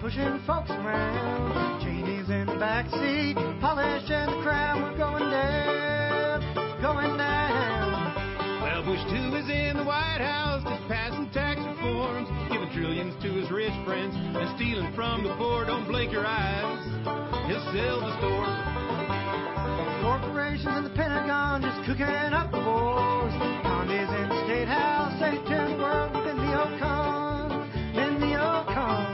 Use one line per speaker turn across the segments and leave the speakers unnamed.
pushing folks around. Cheney's in the back seat, Polish and the Crown. We're going down, going down.
Well, Bush 2 is in the White House, just passing tax reforms, giving trillions to his rich friends and stealing from the poor. Don't blink your eyes, he'll sell the store.
Corporations in the Pentagon just cooking up the wars. Condes in the State House, they turn the world within the Ocon, in the Ocon.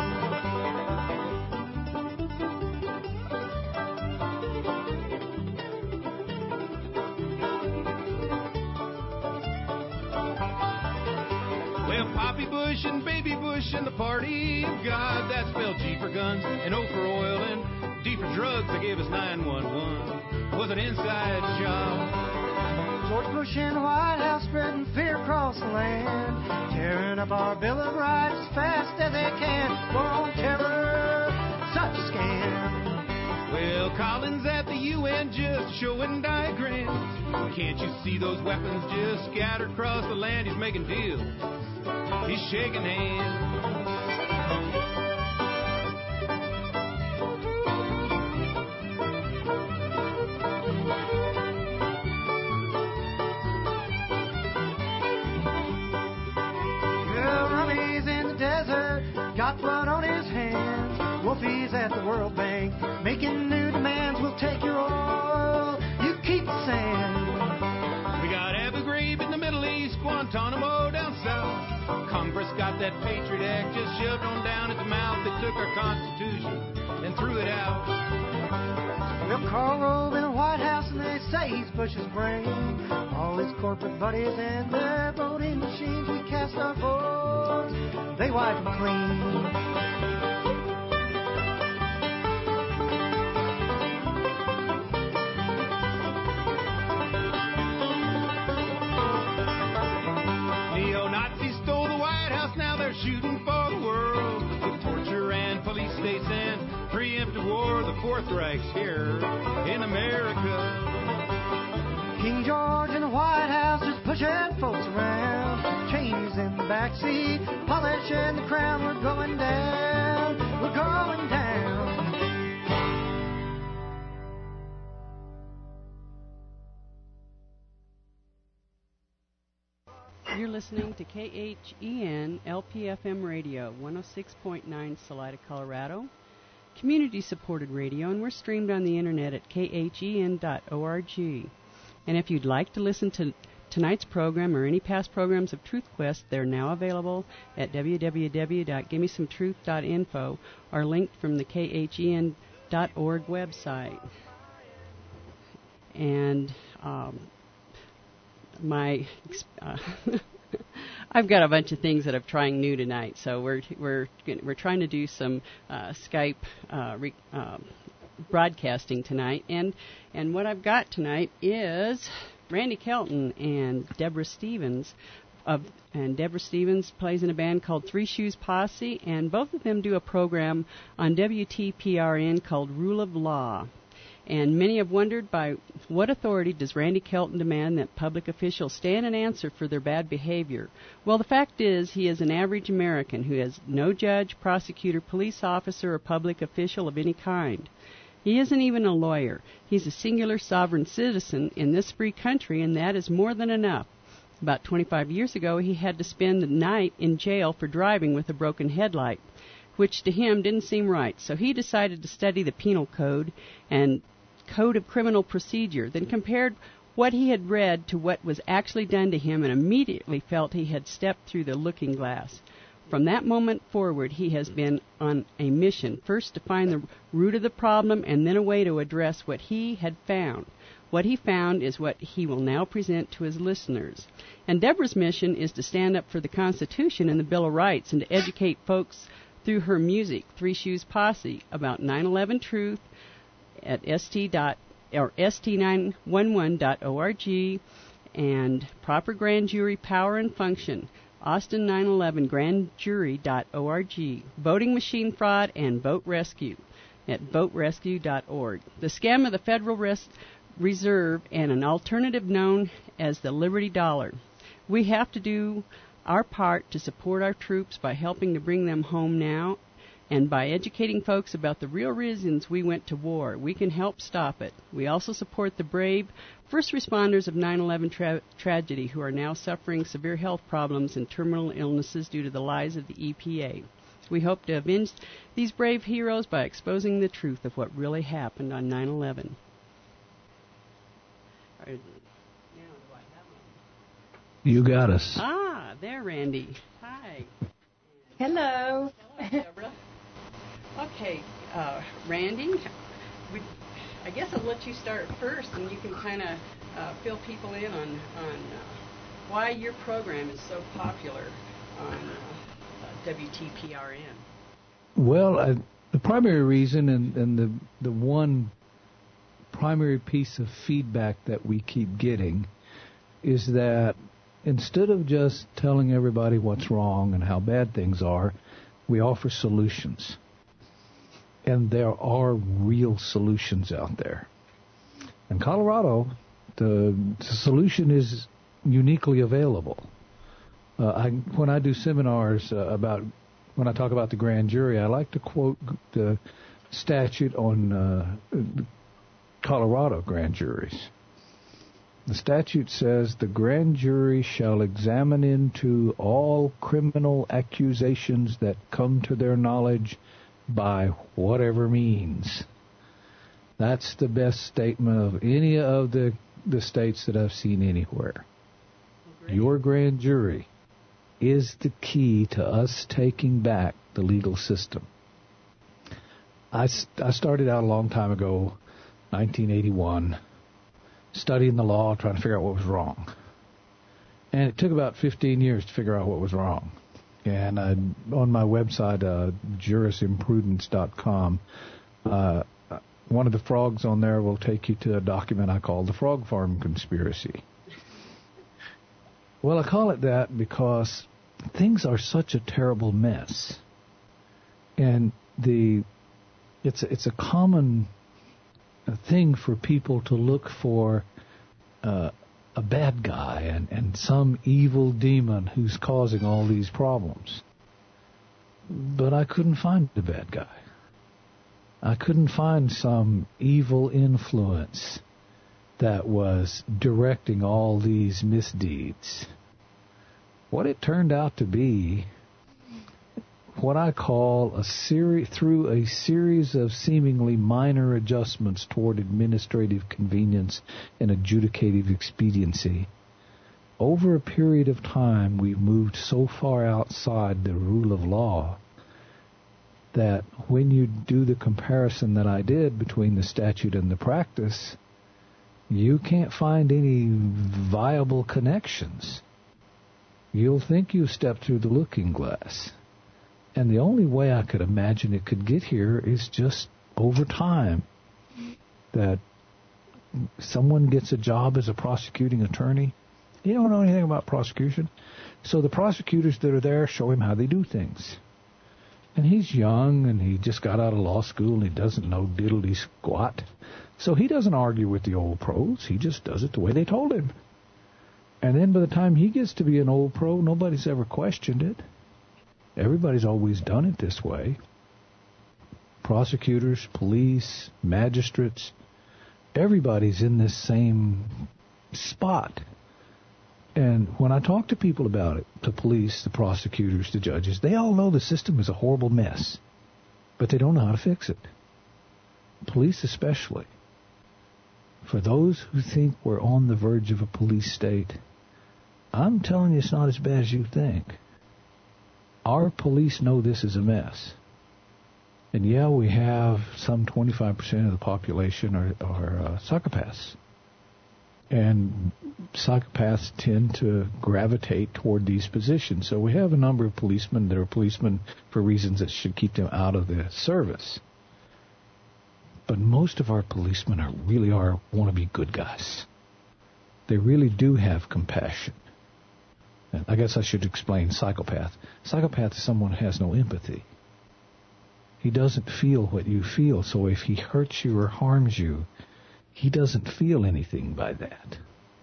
Well, Poppy Bush and Baby Bush and the party of God, that spelled G for guns and O for oil and D for drugs. They gave us 911. Was an inside job.
George Bush in the White House spreading fear across the land, tearing up our Bill of Rights as fast as they can. War on terror, such a scam.
Well, Collins at the UN just showing diagrams. Can't you see those weapons just scattered across the land? He's making deals. He's shaking hands.
Got blood on his hands. Wolfie's at the World Bank, making new demands. We'll take your oil, you keep the sand.
We got Abu Ghraib in the Middle East, Guantanamo down south. Congress got that Patriot Act just shoved on down at the mouth. They took our Constitution and threw it out.
Well, Karl Rove in the White House, and they say he's Bush's brain. All his corporate buddies and their voting machines, we cast our votes, they wipe them clean.
Neo-Nazis stole the White House, now they're shooting for the world. With torture and police states and preemptive war, the Fourth Reich's here in America.
King George in the White House just pushing folks around. Cheney's in the back seat, polishing the crown. We're going down, we're going down.
You're listening to KHEN LPFM Radio, 106.9 Salida, Colorado. Community-supported radio, and we're streamed on the internet at khen.org. And if you'd like to listen to tonight's program or any past programs of Truth Quest, they're now available at www.givemesometruth.info or linked from the khen.org website. And I've got a bunch of things that I'm trying new tonight, so we're trying to do some Skype broadcasting tonight, and what I've got tonight is Randy Kelton and Deborah Stevens. And Deborah Stevens plays in a band called Three Shoes Posse, and both of them do a program on WTPRN called Rule of Law. And many have wondered, by what authority does Randy Kelton demand that public officials stand and answer for their bad behavior? Well, the fact is, he is an average American who has no judge, prosecutor, police officer, or public official of any kind. He isn't even a lawyer. He's a singular sovereign citizen in this free country, and that is more than enough. About 25 years ago, he had to spend the night in jail for driving with a broken headlight, which to him didn't seem right. So he decided to study the penal code and Code of Criminal Procedure, then compared what he had read to what was actually done to him, and immediately felt he had stepped through the looking glass. From that moment forward, he has been on a mission, first to find the root of the problem and then a way to address what he had found. What he found is what he will now present to his listeners. And Deborah's mission is to stand up for the Constitution and the Bill of Rights and to educate folks through her music, Three Shoes Posse, about 9/11 truth, at st911.org, and proper grand jury power and function, Austin 9/11 grandjury.org, voting machine fraud, and vote rescue at voterescue.org. The scam of the Federal Reserve and an alternative known as the Liberty Dollar. We have to do our part to support our troops by helping to bring them home now And by educating folks about the real reasons we went to war, we can help stop it. We also support the brave first responders of 9/11 tragedy who are now suffering severe health problems and terminal illnesses due to the lies of the EPA. We hope to avenge these brave heroes by exposing the truth of what really happened on 9/11.
You got us.
Ah, there, Randy. Hi.
Hello.
Deborah. Okay, Randy, I guess I'll let you start first, and you can kind of fill people in on why your program is so popular on WTPRN.
Well, the primary reason and the one primary piece of feedback that we keep getting is that instead of just telling everybody what's wrong and how bad things are, we offer solutions. And there are real solutions out there. In Colorado, the solution is uniquely available. When I do seminars when I talk about the grand jury, I like to quote the statute on Colorado grand juries. The statute says the grand jury shall examine into all criminal accusations that come to their knowledge by whatever means. That's the best statement of any of the states that I've seen anywhere. Great. Your grand jury is the key to us taking back the legal system. I started out a long time ago, 1981, studying the law, trying to figure out what was wrong. And it took about 15 years to figure out what was wrong. And on my website, jurisimprudence.com, one of the frogs on there will take you to a document I call the Frog Farm Conspiracy. Well, I call it that because things are such a terrible mess. And it's a common thing for people to look for a bad guy and some evil demon who's causing all these problems. But I couldn't find the bad guy. I couldn't find some evil influence that was directing all these misdeeds. What it turned out to be, what I call through a series of seemingly minor adjustments toward administrative convenience and adjudicative expediency, over a period of time we've moved so far outside the rule of law that when you do the comparison that I did between the statute and the practice, you can't find any viable connections. You'll think you've stepped through the looking glass. And the only way I could imagine it could get here is just over time that someone gets a job as a prosecuting attorney. He don't know anything about prosecution. So the prosecutors that are there show him how they do things. And he's young, and he just got out of law school, and he doesn't know diddly squat. So he doesn't argue with the old pros. He just does it the way they told him. And then by the time he gets to be an old pro, nobody's ever questioned it. Everybody's always done it this way. Prosecutors, police, magistrates, everybody's in this same spot. And when I talk to people about it, the police, the prosecutors, the judges, they all know the system is a horrible mess, but they don't know how to fix it. Police especially. For those who think we're on the verge of a police state, I'm telling you it's not as bad as you think. Our police know this is a mess. And yeah, we have some 25% of the population are psychopaths. And psychopaths tend to gravitate toward these positions. So we have a number of policemen that are policemen for reasons that should keep them out of the service. But most of our policemen want to be good guys. They really do have compassion. And I guess I should explain psychopath. Psychopath is someone who has no empathy. He doesn't feel what you feel, so if he hurts you or harms you, he doesn't feel anything by that.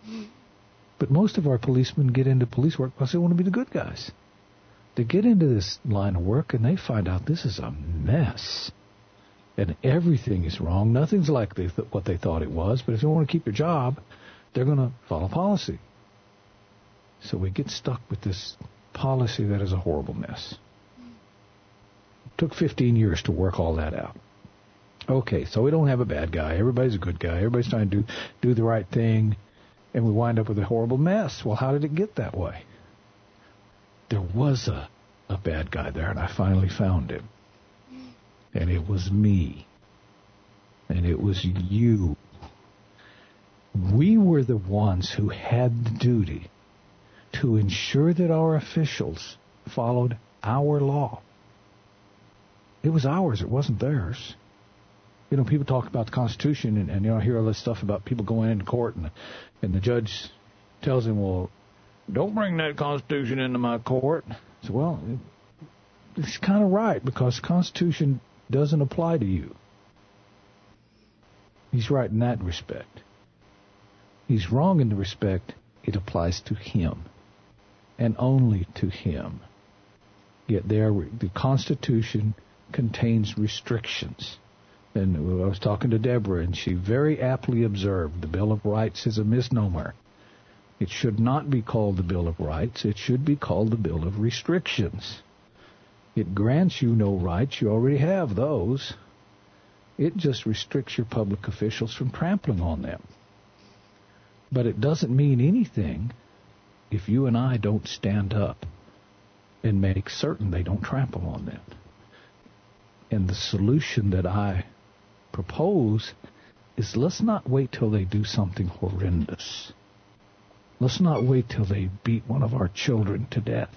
But most of our policemen get into police work because they want to be the good guys. They get into this line of work and they find out this is a mess. And everything is wrong. Nothing's like what they thought it was. But if they want to keep their job, they're going to follow policy. So we get stuck with this policy that is a horrible mess. It took 15 years to work all that out. Okay, so we don't have a bad guy. Everybody's a good guy. Everybody's trying to do the right thing. And we wind up with a horrible mess. Well, how did it get that way? There was a bad guy there, and I finally found him. And it was me. And it was you. We were the ones who had the duty to ensure that our officials followed our law. It was ours. It wasn't theirs. You know, people talk about the Constitution, and you know, I hear all this stuff about people going into court, and the judge tells them, well, don't bring that Constitution into my court. So, well, it's kind of right, because the Constitution doesn't apply to you. He's right in that respect. He's wrong in the respect it applies to him, and only to him. Yet the Constitution contains restrictions. And I was talking to Deborah, and she very aptly observed the Bill of Rights is a misnomer. It should not be called the Bill of Rights. It should be called the Bill of Restrictions. It grants you no rights. You already have those. It just restricts your public officials from trampling on them. But it doesn't mean anything if you and I don't stand up and make certain they don't trample on them. And the solution that I propose is, let's not wait till they do something horrendous. Let's not wait till they beat one of our children to death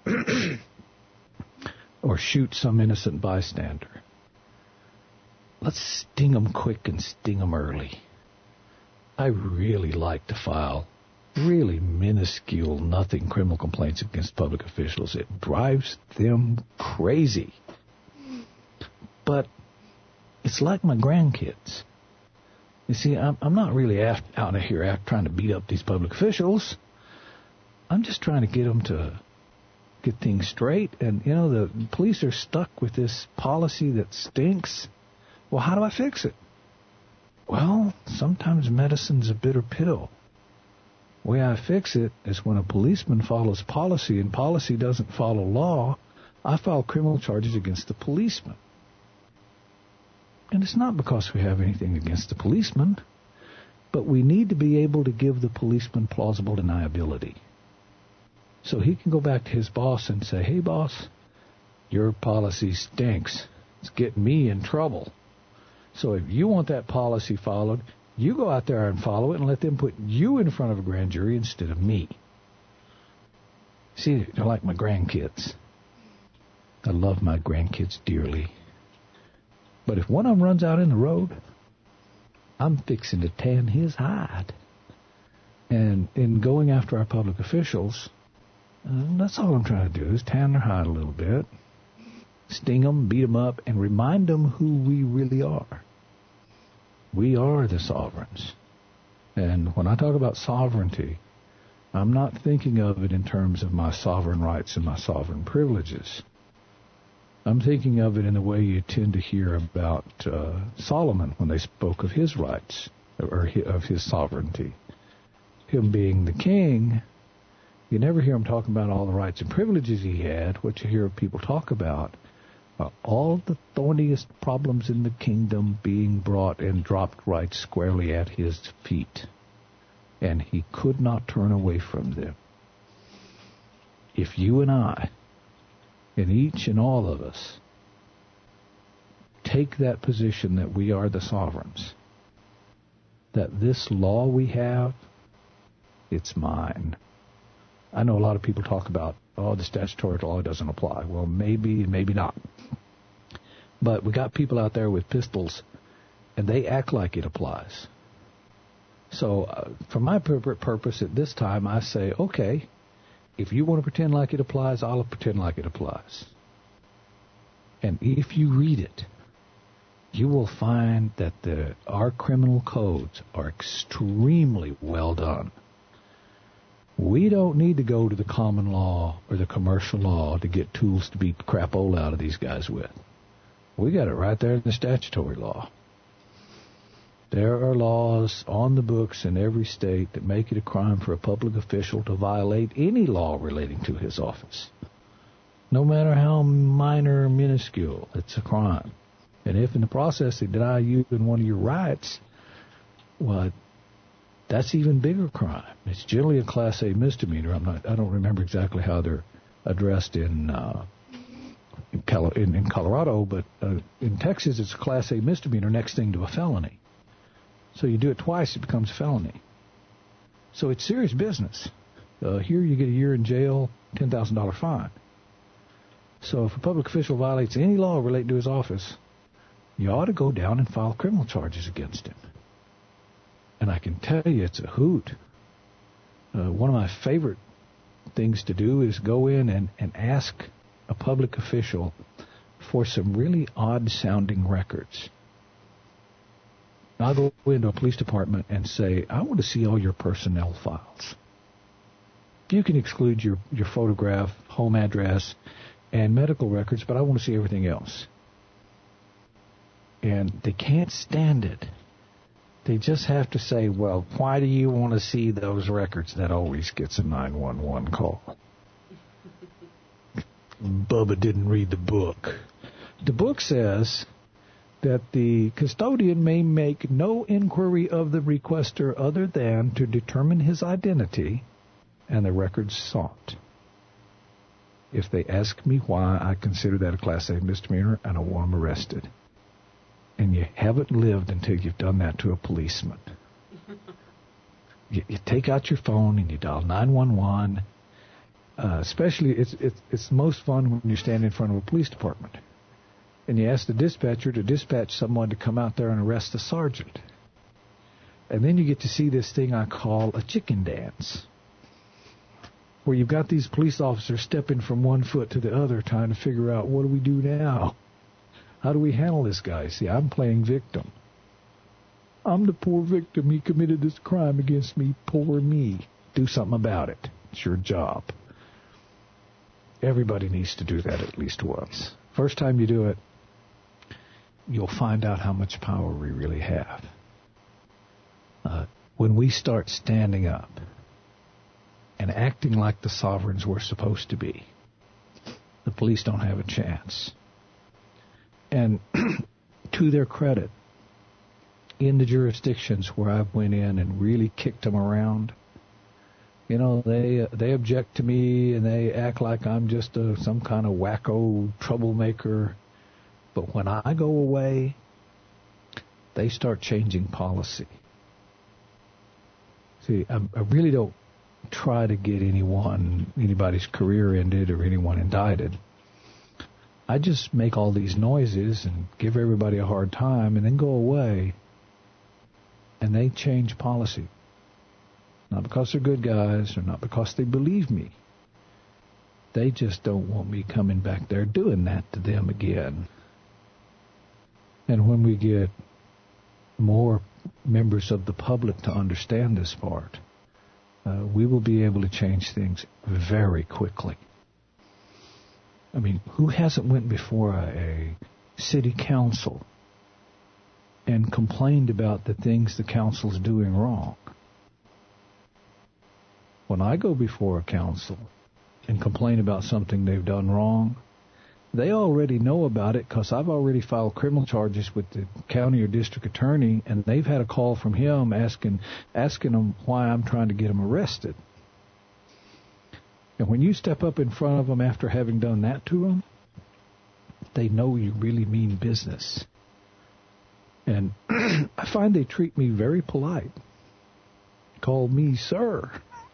or shoot some innocent bystander. Let's sting them quick and sting them early. I really like to file really minuscule, nothing criminal complaints against public officials. It drives them crazy. But it's like my grandkids. You see, I'm not really out here trying to beat up these public officials. I'm just trying to get them to get things straight. And, you know, the police are stuck with this policy that stinks. Well, how do I fix it? Well, sometimes medicine's a bitter pill. The way I fix it is when a policeman follows policy and policy doesn't follow law, I file criminal charges against the policeman. And it's not because we have anything against the policeman, but we need to be able to give the policeman plausible deniability. So he can go back to his boss and say, hey, boss, your policy stinks. It's getting me in trouble. So if you want that policy followed, you go out there and follow it and let them put you in front of a grand jury instead of me. See, they're like my grandkids. I love my grandkids dearly. But if one of them runs out in the road, I'm fixing to tan his hide. And in going after our public officials, that's all I'm trying to do is tan their hide a little bit, sting them, beat them up, and remind them who we really are. We are the sovereigns. And when I talk about sovereignty, I'm not thinking of it in terms of my sovereign rights and my sovereign privileges. I'm thinking of it in the way you tend to hear about Solomon when they spoke of his rights, or of his sovereignty. Him being the king, you never hear him talking about all the rights and privileges he had. What you hear people talk about are all the thorniest problems in the kingdom being brought and dropped right squarely at his feet. And he could not turn away from them. If you and I, and each and all of us, take that position that we are the sovereigns, that this law we have, it's mine. I know a lot of people talk about, the statutory law doesn't apply. Well, maybe, maybe not. But we got people out there with pistols, and they act like it applies. So for my purpose at this time, I say, okay, if you want to pretend like it applies, I'll pretend like it applies. And if you read it, you will find that our criminal codes are extremely well done. We don't need to go to the common law or the commercial law to get tools to beat the crapola out of these guys with. We got it right there in the statutory law. There are laws on the books in every state that make it a crime for a public official to violate any law relating to his office. No matter how minor or minuscule, it's a crime. And if in the process they deny you in one of your rights, well, that's even bigger crime. It's generally a Class A misdemeanor. I don't remember exactly how they're addressed in Colorado, but in Texas it's a Class A misdemeanor, next thing to a felony. So you do it twice, it becomes a felony. So it's serious business. Here you get a year in jail, $10,000 fine. So if a public official violates any law related to his office, you ought to go down and file criminal charges against him. And I can tell you it's a hoot. One of my favorite things to do is go in and ask a public official for some really odd-sounding records. I'll go into a police department and say, I want to see all your personnel files. You can exclude your photograph, home address, and medical records, but I want to see everything else. And they can't stand it. They just have to say, well, why do you want to see those records? That always gets a 911 call. Bubba didn't read the book. The book says that the custodian may make no inquiry of the requester other than to determine his identity and the records sought. If they ask me why, I consider that a Class A misdemeanor and I want them arrested. And you haven't lived until you've done that to a policeman. You take out your phone and you dial 911. Especially, it's most fun when you stand in front of a police department. And you ask the dispatcher to dispatch someone to come out there and arrest the sergeant. And then you get to see this thing I call a chicken dance, where you've got these police officers stepping from one foot to the other trying to figure out, what do we do now? How do we handle this guy? See, I'm playing victim. I'm the poor victim. He committed this crime against me. Poor me. Do something about it. It's your job. Everybody needs to do that at least once. First time you do it, you'll find out how much power we really have. When we start standing up and acting like the sovereigns we're supposed to be, the police don't have a chance. And to their credit, in the jurisdictions where I went in and really kicked them around, you know, they object to me and they act like I'm just some kind of wacko troublemaker. But when I go away, they start changing policy. See, I really don't try to get anybody's career ended or anyone indicted. I just make all these noises and give everybody a hard time and then go away. And they change policy. Not because they're good guys or not because they believe me. They just don't want me coming back there doing that to them again. And when we get more members of the public to understand this part, we will be able to change things very quickly. I mean, who hasn't went before a city council and complained about the things the council's doing wrong? When I go before a council and complain about something they've done wrong, they already know about it because I've already filed criminal charges with the county or district attorney, and they've had a call from him asking them why I'm trying to get them arrested. And when you step up in front of them after having done that to them, they know you really mean business. And I find they treat me very polite. Call me sir.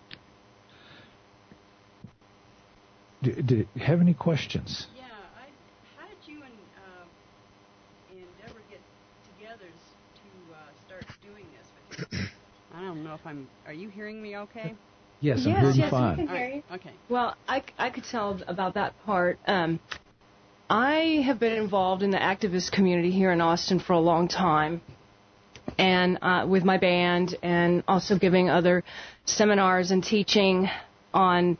Do you have any questions?
Yeah, how did you and Deborah get together to start doing this with you? I don't know if are you hearing me okay?
Yes, I'm hearing you fine.
We can hear you.
Okay.
Well, I could tell about that part. I have been involved in the activist community here in Austin for a long time, and with my band, and also giving other seminars and teaching on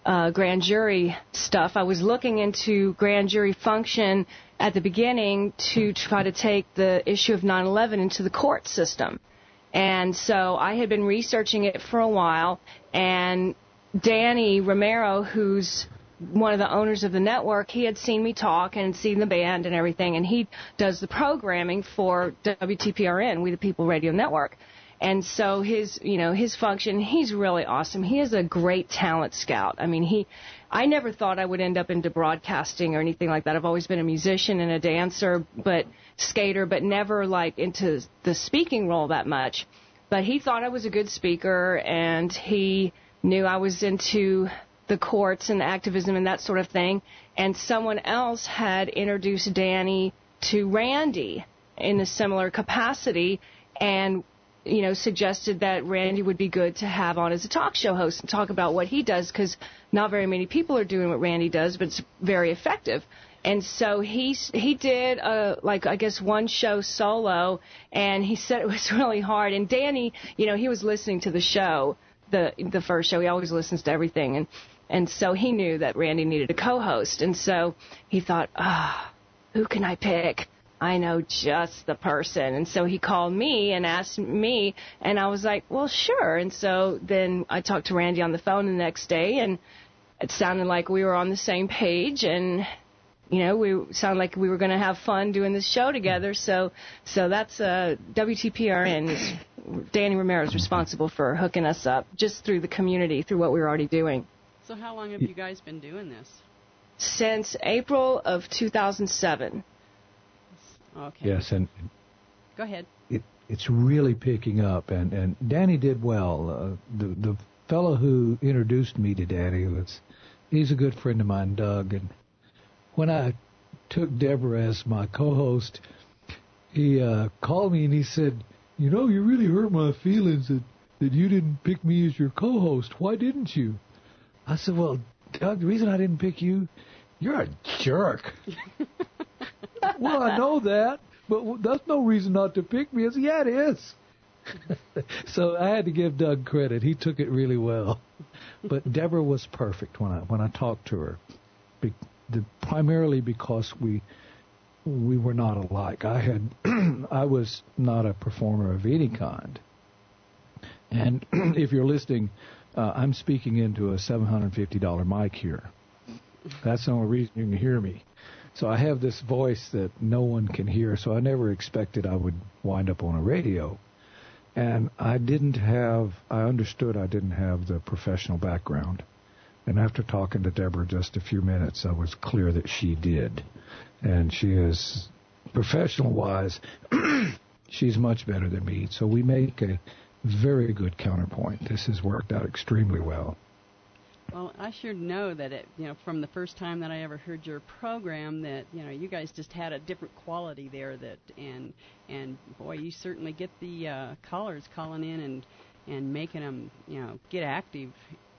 grand jury stuff. I was looking into grand jury function at the beginning to try to take the issue of 9/11 into the court system. And so I had been researching it for a while, and Danny Romero, who's one of the owners of the network, he had seen me talk and seen the band and everything, and he does the programming for WTPRN, We the People Radio Network. And so his function, he's really awesome. He is a great talent scout. I mean, I never thought I would end up into broadcasting or anything like that. I've always been a musician and a dancer, skater, but never like into the speaking role that much. But he thought I was a good speaker, and he knew I was into the courts and activism and that sort of thing. And someone else had introduced Danny to Randy in a similar capacity, and suggested that Randy would be good to have on as a talk show host and talk about what he does, because not very many people are doing what Randy does, but it's very effective. And so he did one show solo, and he said it was really hard. And Danny, he was listening to the show, the first show. He always listens to everything, and so he knew that Randy needed a co-host, and so he thought, who can I pick? I know just the person. And so he called me and asked me, and I was like, well, sure. And so then I talked to Randy on the phone the next day, and it sounded like we were on the same page, and we sounded like we were going to have fun doing this show together. So that's WTPRN. Danny Romero is responsible for hooking us up just through the community, through what we were already doing.
So how long have you guys been doing this?
Since April of 2007.
Okay.
Yes, and
go ahead.
It's really picking up, and Danny did well. The fellow who introduced me to Danny he's a good friend of mine, Doug. And when I took Deborah as my co-host, he called me and he said, you really hurt my feelings that you didn't pick me as your co-host. Why didn't you? I said, well, Doug, the reason I didn't pick you, you're a jerk. Well, I know that, but that's no reason not to pick me. I said, yeah, it is. So I had to give Doug credit. He took it really well. But Deborah was perfect when I talked to her, primarily because we were not alike. I was not a performer of any kind. And if you're listening, I'm speaking into a $750 mic here. That's the only reason you can hear me. So I have this voice that no one can hear, so I never expected I would wind up on a radio. And I understood I didn't have the professional background. And after talking to Deborah just a few minutes, I was clear that she did. And she is, professional-wise, she's much better than me. So we make a very good counterpoint. This has worked out extremely well.
Well, I sure know that from the first time that I ever heard your program, that you guys just had a different quality there. And boy, you certainly get the callers calling in and making them get active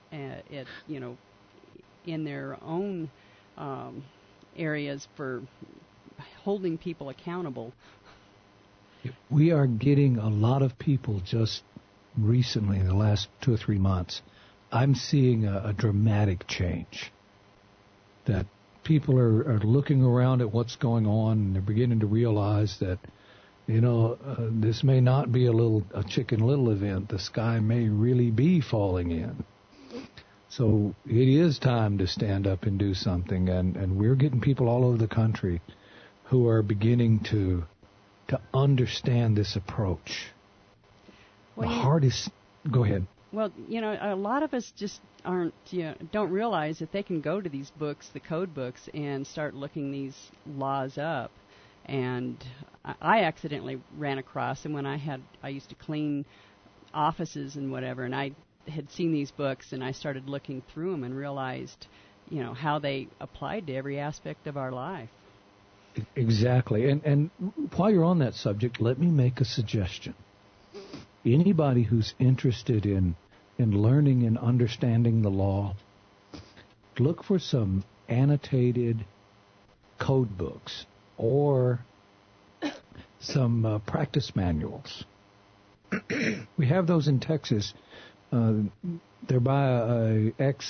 in their own areas for holding people accountable.
We are getting a lot of people just recently, in the last 2 or 3 months. I'm seeing a dramatic change, that people are looking around at what's going on, and they're beginning to realize that, this may not be a Chicken Little event. The sky may really be falling in. So it is time to stand up and do something, and we're getting people all over the country who are beginning to understand this approach. Well, go ahead.
Well, a lot of us just don't realize that they can go to these books, the code books, and start looking these laws up. And I accidentally ran across them when I used to clean offices and whatever, and I had seen these books, and I started looking through them and realized, how they applied to every aspect of our life.
Exactly. And while you're on that subject, let me make a suggestion. Anybody who's interested in learning and understanding the law, look for some annotated code books or some practice manuals. We have those in Texas. They're by a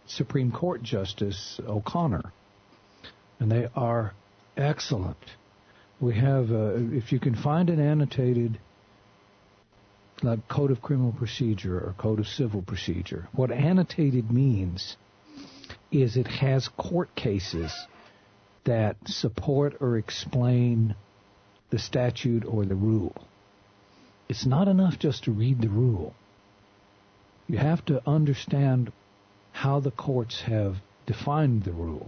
Supreme Court Justice O'Connor, and they are excellent. We have, if you can find an annotated like Code of Criminal Procedure or Code of Civil Procedure, what annotated means is it has court cases that support or explain the statute or the rule. It's not enough just to read the rule. You have to understand how the courts have defined the rule.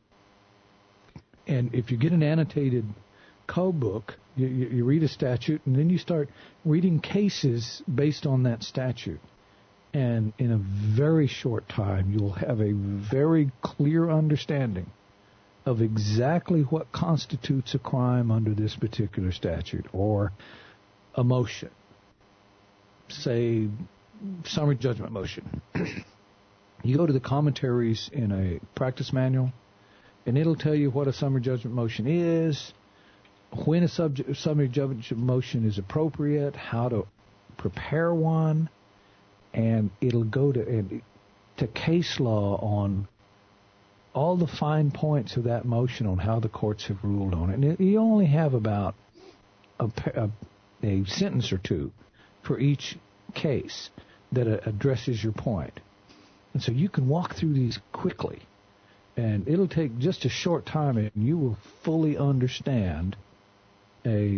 And if you get an annotated code book, you read a statute, and then you start reading cases based on that statute. And in a very short time, you'll have a very clear understanding of exactly what constitutes a crime under this particular statute or a motion. Say, summary judgment motion. You go to the commentaries in a practice manual, and it'll tell you what a summary judgment motion is, when a summary judgment motion is appropriate, how to prepare one, and it'll go to case law on all the fine points of that motion on how the courts have ruled on it. And you only have about a sentence or two for each case that addresses your point. And so you can walk through these quickly, and it'll take just a short time, and you will fully understand a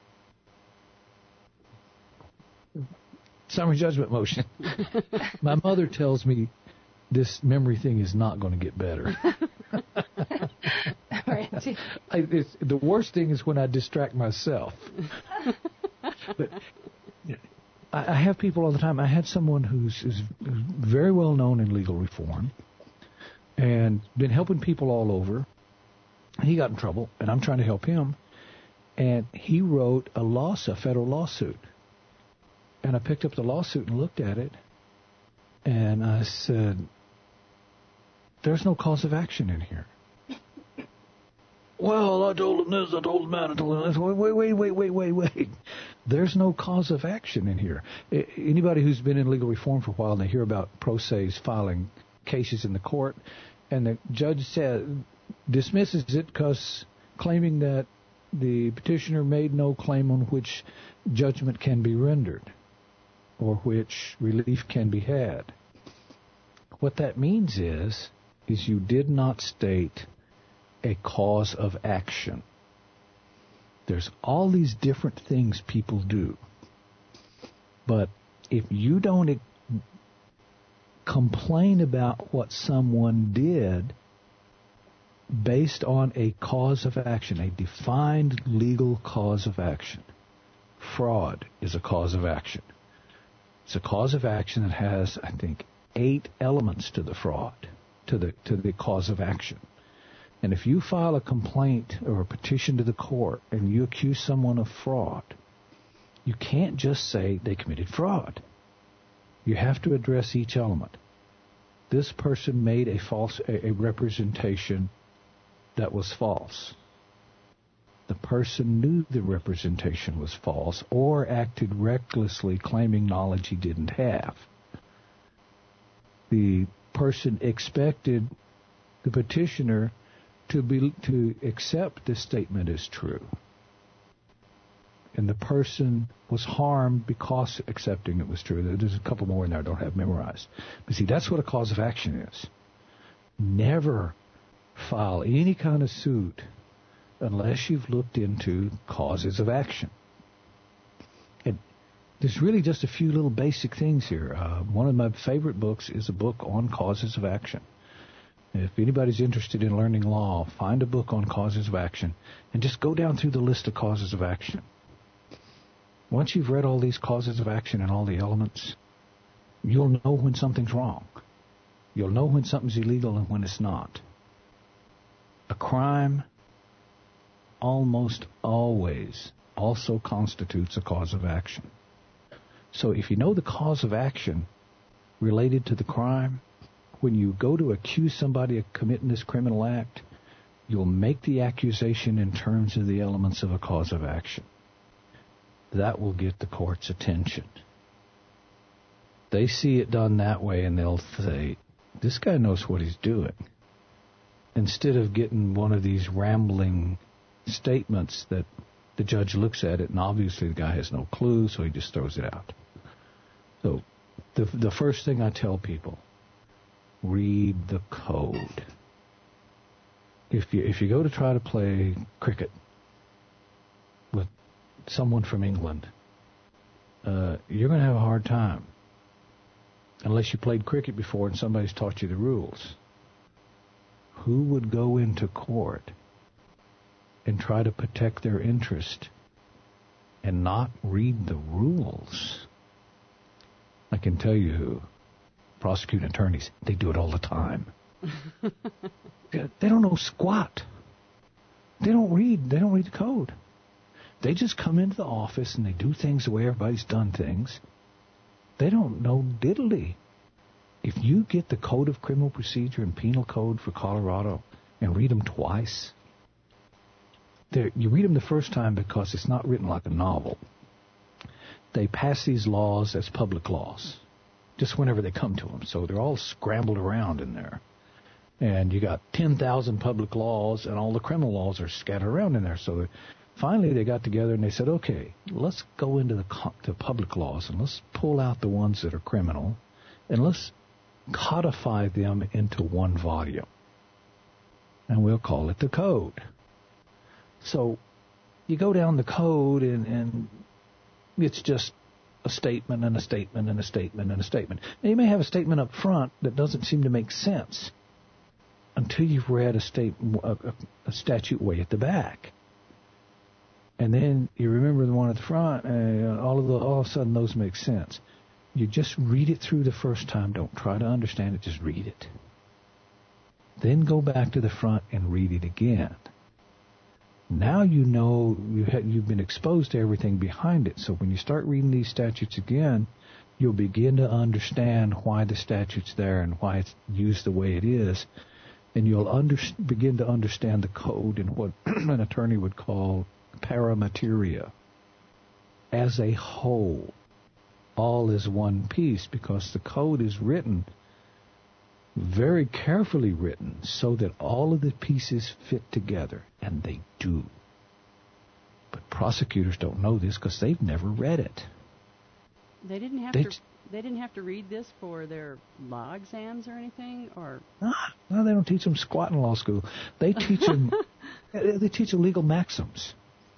summary judgment motion. My mother tells me this memory thing is not going to get better. The worst thing is when I distract myself. But I have people all the time. I had someone who's very well known in legal reform and been helping people all over. He got in trouble, and I'm trying to help him. And he wrote a federal lawsuit. And I picked up the lawsuit and looked at it, and I said, there's no cause of action in here. Well, I told him this, I told him that, I told him this. Wait. There's no cause of action in here. Anybody who's been in legal reform for a while, and they hear about pro se's filing cases in the court, and the judge dismisses it because claiming that the petitioner made no claim on which judgment can be rendered or which relief can be had. What that means is you did not state a cause of action. There's all these different things people do. But if you don't complain about what someone did based on a cause of action, a defined legal cause of action, fraud is a cause of action. It's a cause of action that has, I think, 8 elements to the fraud, to the cause of action. And if you file a complaint or a petition to the court and you accuse someone of fraud, you can't just say they committed fraud. You have to address each element. This person made a representation that was false. The person knew the representation was false or acted recklessly claiming knowledge he didn't have. The person expected the petitioner to accept this statement as true. And the person was harmed because accepting it was true. There's a couple more in there I don't have memorized. But see, that's what a cause of action is. Never file any kind of suit unless you've looked into causes of action. And there's really just a few little basic things here. One of my favorite books is a book on causes of action. If anybody's interested in learning law, find a book on causes of action and just go down through the list of causes of action. Once you've read all these causes of action and all the elements, you'll know when something's wrong. You'll know when something's illegal and when it's not. A crime almost always also constitutes a cause of action. So if you know the cause of action related to the crime, when you go to accuse somebody of committing this criminal act, you'll make the accusation in terms of the elements of a cause of action. That will get the court's attention. They see it done that way and they'll say, this guy knows what he's doing. Instead of getting one of these rambling statements that the judge looks at it and obviously the guy has no clue, so he just throws it out. So the first thing I tell people, read the code. If you go to try to play cricket with someone from England, you're going to have a hard time unless you played cricket before and somebody's taught you the rules. Who would go into court and try to protect their interest and not read the rules? I can tell you who. Prosecuting attorneys. They do it all the time. They don't know squat. They don't read the code. They just come into the office and they do things the way everybody's done things. They don't know diddly. If you get the Code of Criminal Procedure and Penal Code for Colorado and read them twice, you read them the first time because it's not written like a novel. They pass these laws as public laws, just whenever they come to them. So they're all scrambled around in there. And you got 10,000 public laws, and all the criminal laws are scattered around in there. So finally they got together and they said, okay, let's go into the public laws and let's pull out the ones that are criminal and let's codify them into one volume. And we'll call it the code. So you go down the code and it's just a statement and a statement and a statement and a statement. Now, you may have a statement up front that doesn't seem to make sense until you've read a statute way at the back. And then you remember the one at the front, and all of a sudden those make sense. You just read it through the first time. Don't try to understand it. Just read it. Then go back to the front and read it again. Now you know you've been exposed to everything behind it. So when you start reading these statutes again, you'll begin to understand why the statute's there and why it's used the way it is. And you'll begin to understand the code and what an attorney would call paramateria. As a whole, all is one piece, because the code is written, very carefully written, so that all of the pieces fit together, and they do. But prosecutors don't know this because they've never read it.
They didn't have to read this for their law exams or anything, or
no, they don't teach them squat in law school. They teach them legal maxims.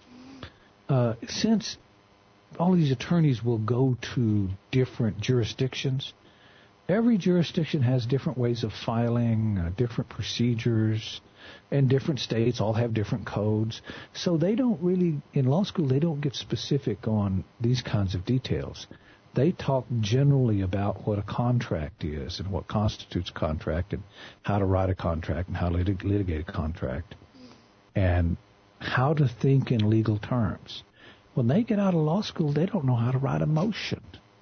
Since all of these attorneys will go to different jurisdictions, every jurisdiction has different ways of filing, different procedures, and different states all have different codes. So they don't really, in law school, they don't get specific on these kinds of details. They talk generally about what a contract is and what constitutes a contract and how to write a contract and how to litigate a contract and how to think in legal terms. When they get out of law school, they don't know how to write a motion.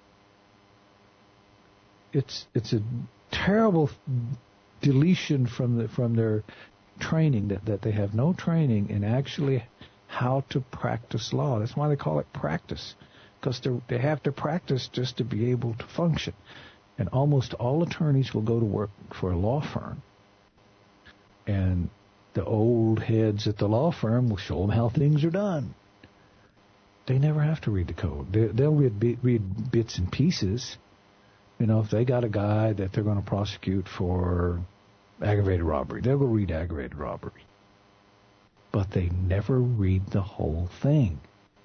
It's a terrible deletion from their training that they have no training in actually how to practice law. That's why they call it practice, because they have to practice just to be able to function. And almost all attorneys will go to work for a law firm, and the old heads at the law firm will show them how things are done. They never have to read the code. They'll read bits and pieces. You know, if they got a guy that they're going to prosecute for aggravated robbery, they'll go read aggravated robbery. But they never read the whole thing.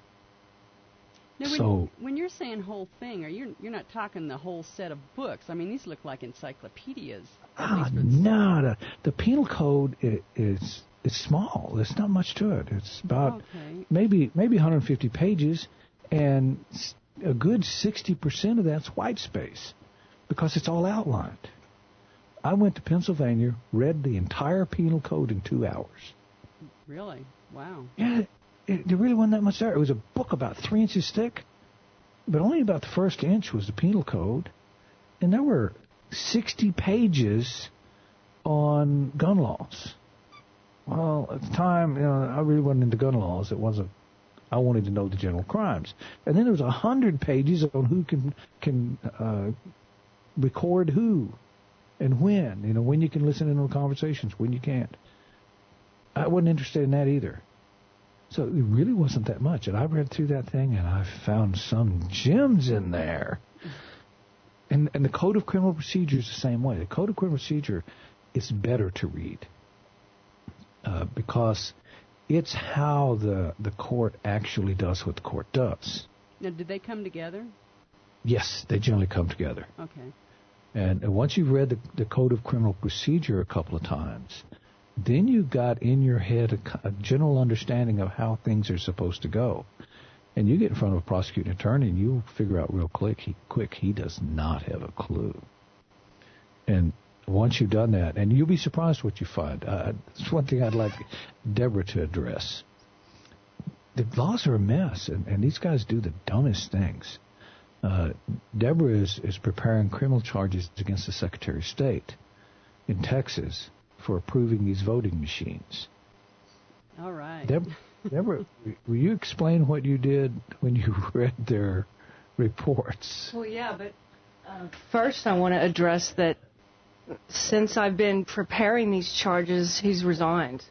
Now, when you're saying whole thing, you're not talking the whole set of books. I mean, these look like encyclopedias.
No. The penal code is small. There's not much to it. It's about maybe 150 pages, and a good 60% of that's white space because it's all outlined. I went to Pennsylvania, read the entire penal code in 2 hours.
Really? Wow.
Yeah, there really wasn't that much there. It was a book about 3 inches thick, but only about the first inch was the penal code, and there were 60 pages on gun laws. Well, at the time, I really wasn't into gun laws. I wanted to know the general crimes. And then there was 100 pages on who can record who. and when you can listen in on conversations, when you can't. I wasn't interested in that either. So it really wasn't that much. And I read through that thing, and I found some gems in there. And the Code of Criminal Procedure is the same way. The Code of Criminal Procedure is better to read because it's how the court actually does what the court does.
Now, did they come together?
Yes, they generally come together.
Okay.
And once you've read the Code of Criminal Procedure a couple of times, then you got in your head a general understanding of how things are supposed to go. And you get in front of a prosecuting attorney and you'll figure out real quick he does not have a clue. And once you've done that, and you'll be surprised what you find. It's one thing I'd like Deborah to address. The laws are a mess, and these guys do the dumbest things. Deborah is preparing criminal charges against the Secretary of State in Texas for approving these voting machines.
All right.
Deborah, will you explain what you did when you read their reports?
Well, yeah, but first I want to address that since I've been preparing these charges, he's resigned.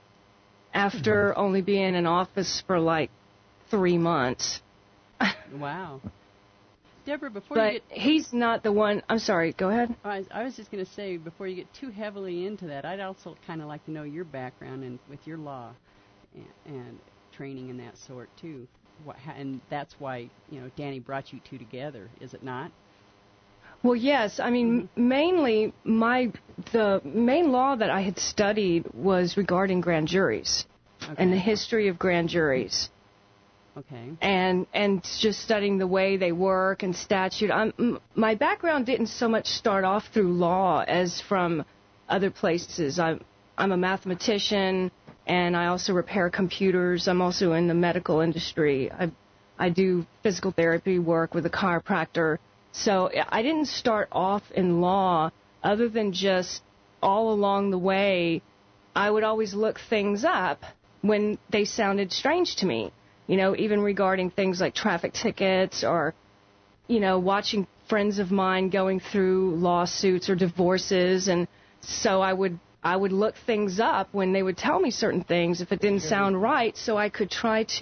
After only being in office for like 3 months.
Wow. Deborah,
But he's not the one. I'm sorry, go ahead.
I was just going to say, before you get too heavily into that, I'd also kind of like to know your background and with your law and training and that sort, too. And that's why, Danny brought you two together, is it not?
Well, yes. I mean, mainly the main law that I had studied was regarding grand juries and the history of grand juries.
Okay.
And just studying the way they work and statute. My background didn't so much start off through law as from other places. I'm a mathematician, and I also repair computers. I'm also in the medical industry. I do physical therapy work with a chiropractor. So I didn't start off in law other than just all along the way, I would always look things up when they sounded strange to me. Even regarding things like traffic tickets or, watching friends of mine going through lawsuits or divorces. And so I would look things up when they would tell me certain things if it didn't sound right, so that I could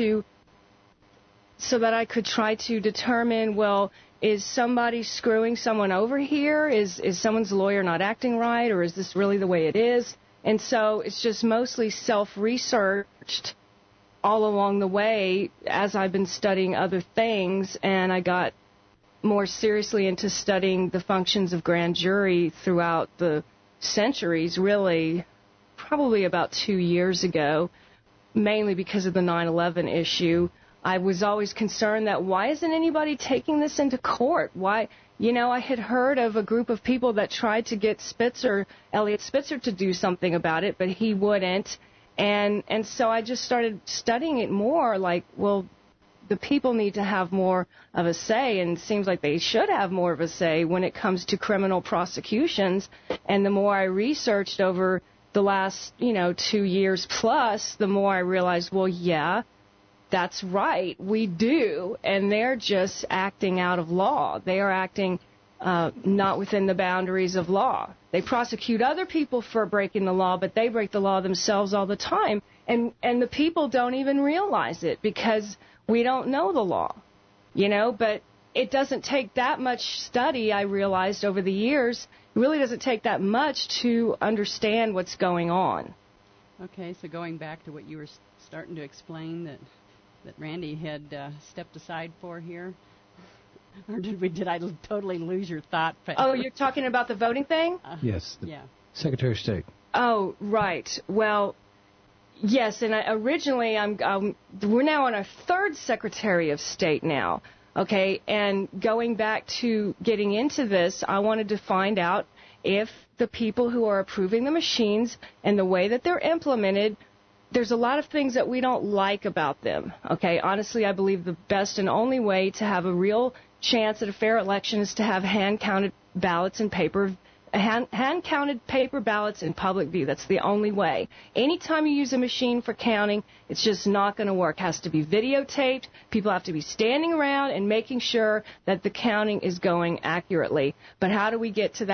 try to determine, well, is somebody screwing someone over here? Is someone's lawyer not acting right, or is this really the way it is? And so it's just mostly self-researched all along the way as I've been studying other things, and I got more seriously into studying the functions of grand jury throughout the centuries, really, probably about 2 years ago, mainly because of the 9/11 issue. I was always concerned that why isn't anybody taking this into court? Why, I had heard of a group of people that tried to get Elliot Spitzer to do something about it, but he wouldn't. And so I just started studying it more, like, well, the people need to have more of a say, and it seems like they should have more of a say when it comes to criminal prosecutions. And the more I researched over the last, 2 years plus, the more I realized, well, yeah, that's right, we do, and they're just acting out of law. They are acting not within the boundaries of law. They prosecute other people for breaking the law, but they break the law themselves all the time, and the people don't even realize it because we don't know the law, but it doesn't take that much study, I realized over the years. It really doesn't take that much to understand what's going on.
Okay, so going back to what you were starting to explain that Randy had stepped aside for here? Or did I totally lose your thought?
Oh, you're talking about the voting thing?
Yes.
Yeah.
Secretary of State.
Oh, right. Well, yes, and originally we're now on our third Secretary of State now. Okay, and going back to getting into this, I wanted to find out if the people who are approving the machines and the way that they're implemented, there's a lot of things that we don't like about them. Okay, honestly, I believe the best and only way to have a real chance at a fair election is to have hand-counted ballots in hand-counted paper ballots in public view. That's the only way. Anytime you use a machine for counting, it's just not going to work. It has to be videotaped. People have to be standing around and making sure that the counting is going accurately. But how do we get to that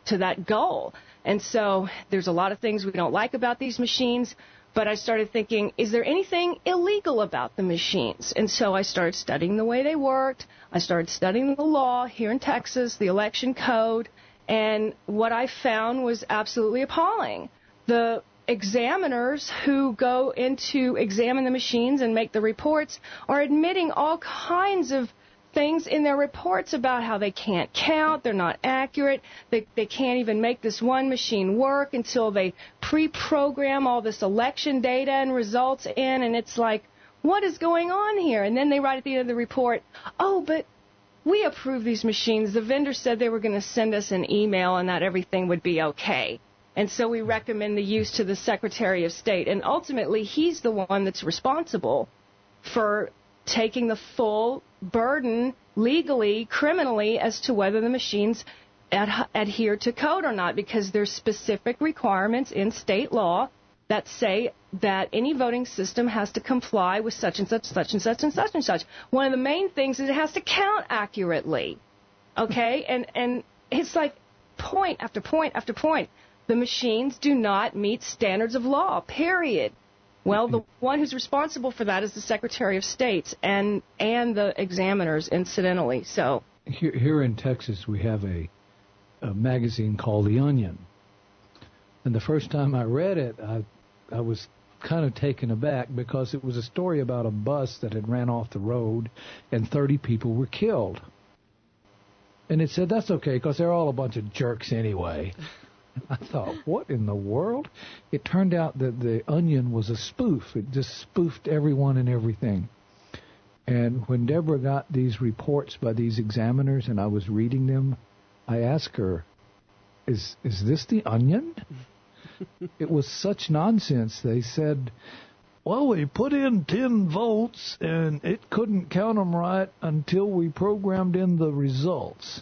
that goal. And so there's a lot of things we don't like about these machines, but I started thinking, is there anything illegal about the machines? And so I started studying the way they worked. I started studying the law here in Texas, the election code, and what I found was absolutely appalling. The examiners who go in to examine the machines and make the reports are admitting all kinds of things in their reports about how they can't count, they're not accurate, they can't even make this one machine work until they pre-program all this election data and results in, and it's like, what is going on here? And then they write at the end of the report, oh, but we approve these machines. The vendor said they were going to send us an email and that everything would be okay. And so we recommend the use to the Secretary of State. And ultimately, he's the one that's responsible for taking the full burden legally, criminally, as to whether the machines adhere to code or not, because there's specific requirements in state law that say that any voting system has to comply with such and such, such and such, and such and such. One of the main things is it has to count accurately, okay? And it's like point after point after point. The machines do not meet standards of law, period. Well, the one who's responsible for that is the Secretary of State and the examiners, incidentally. So
here in Texas, we have a magazine called The Onion. And the first time I read it, I was kind of taken aback because it was a story about a bus that had ran off the road and 30 people were killed. And it said, that's okay because they're all a bunch of jerks anyway. I thought, what in the world? It turned out that The Onion was a spoof. It just spoofed everyone and everything. And when Deborah got these reports by these examiners and I was reading them, I asked her, is this The Onion? It was such nonsense. They said, well, we put in 10 votes and it couldn't count them right until we programmed in the results.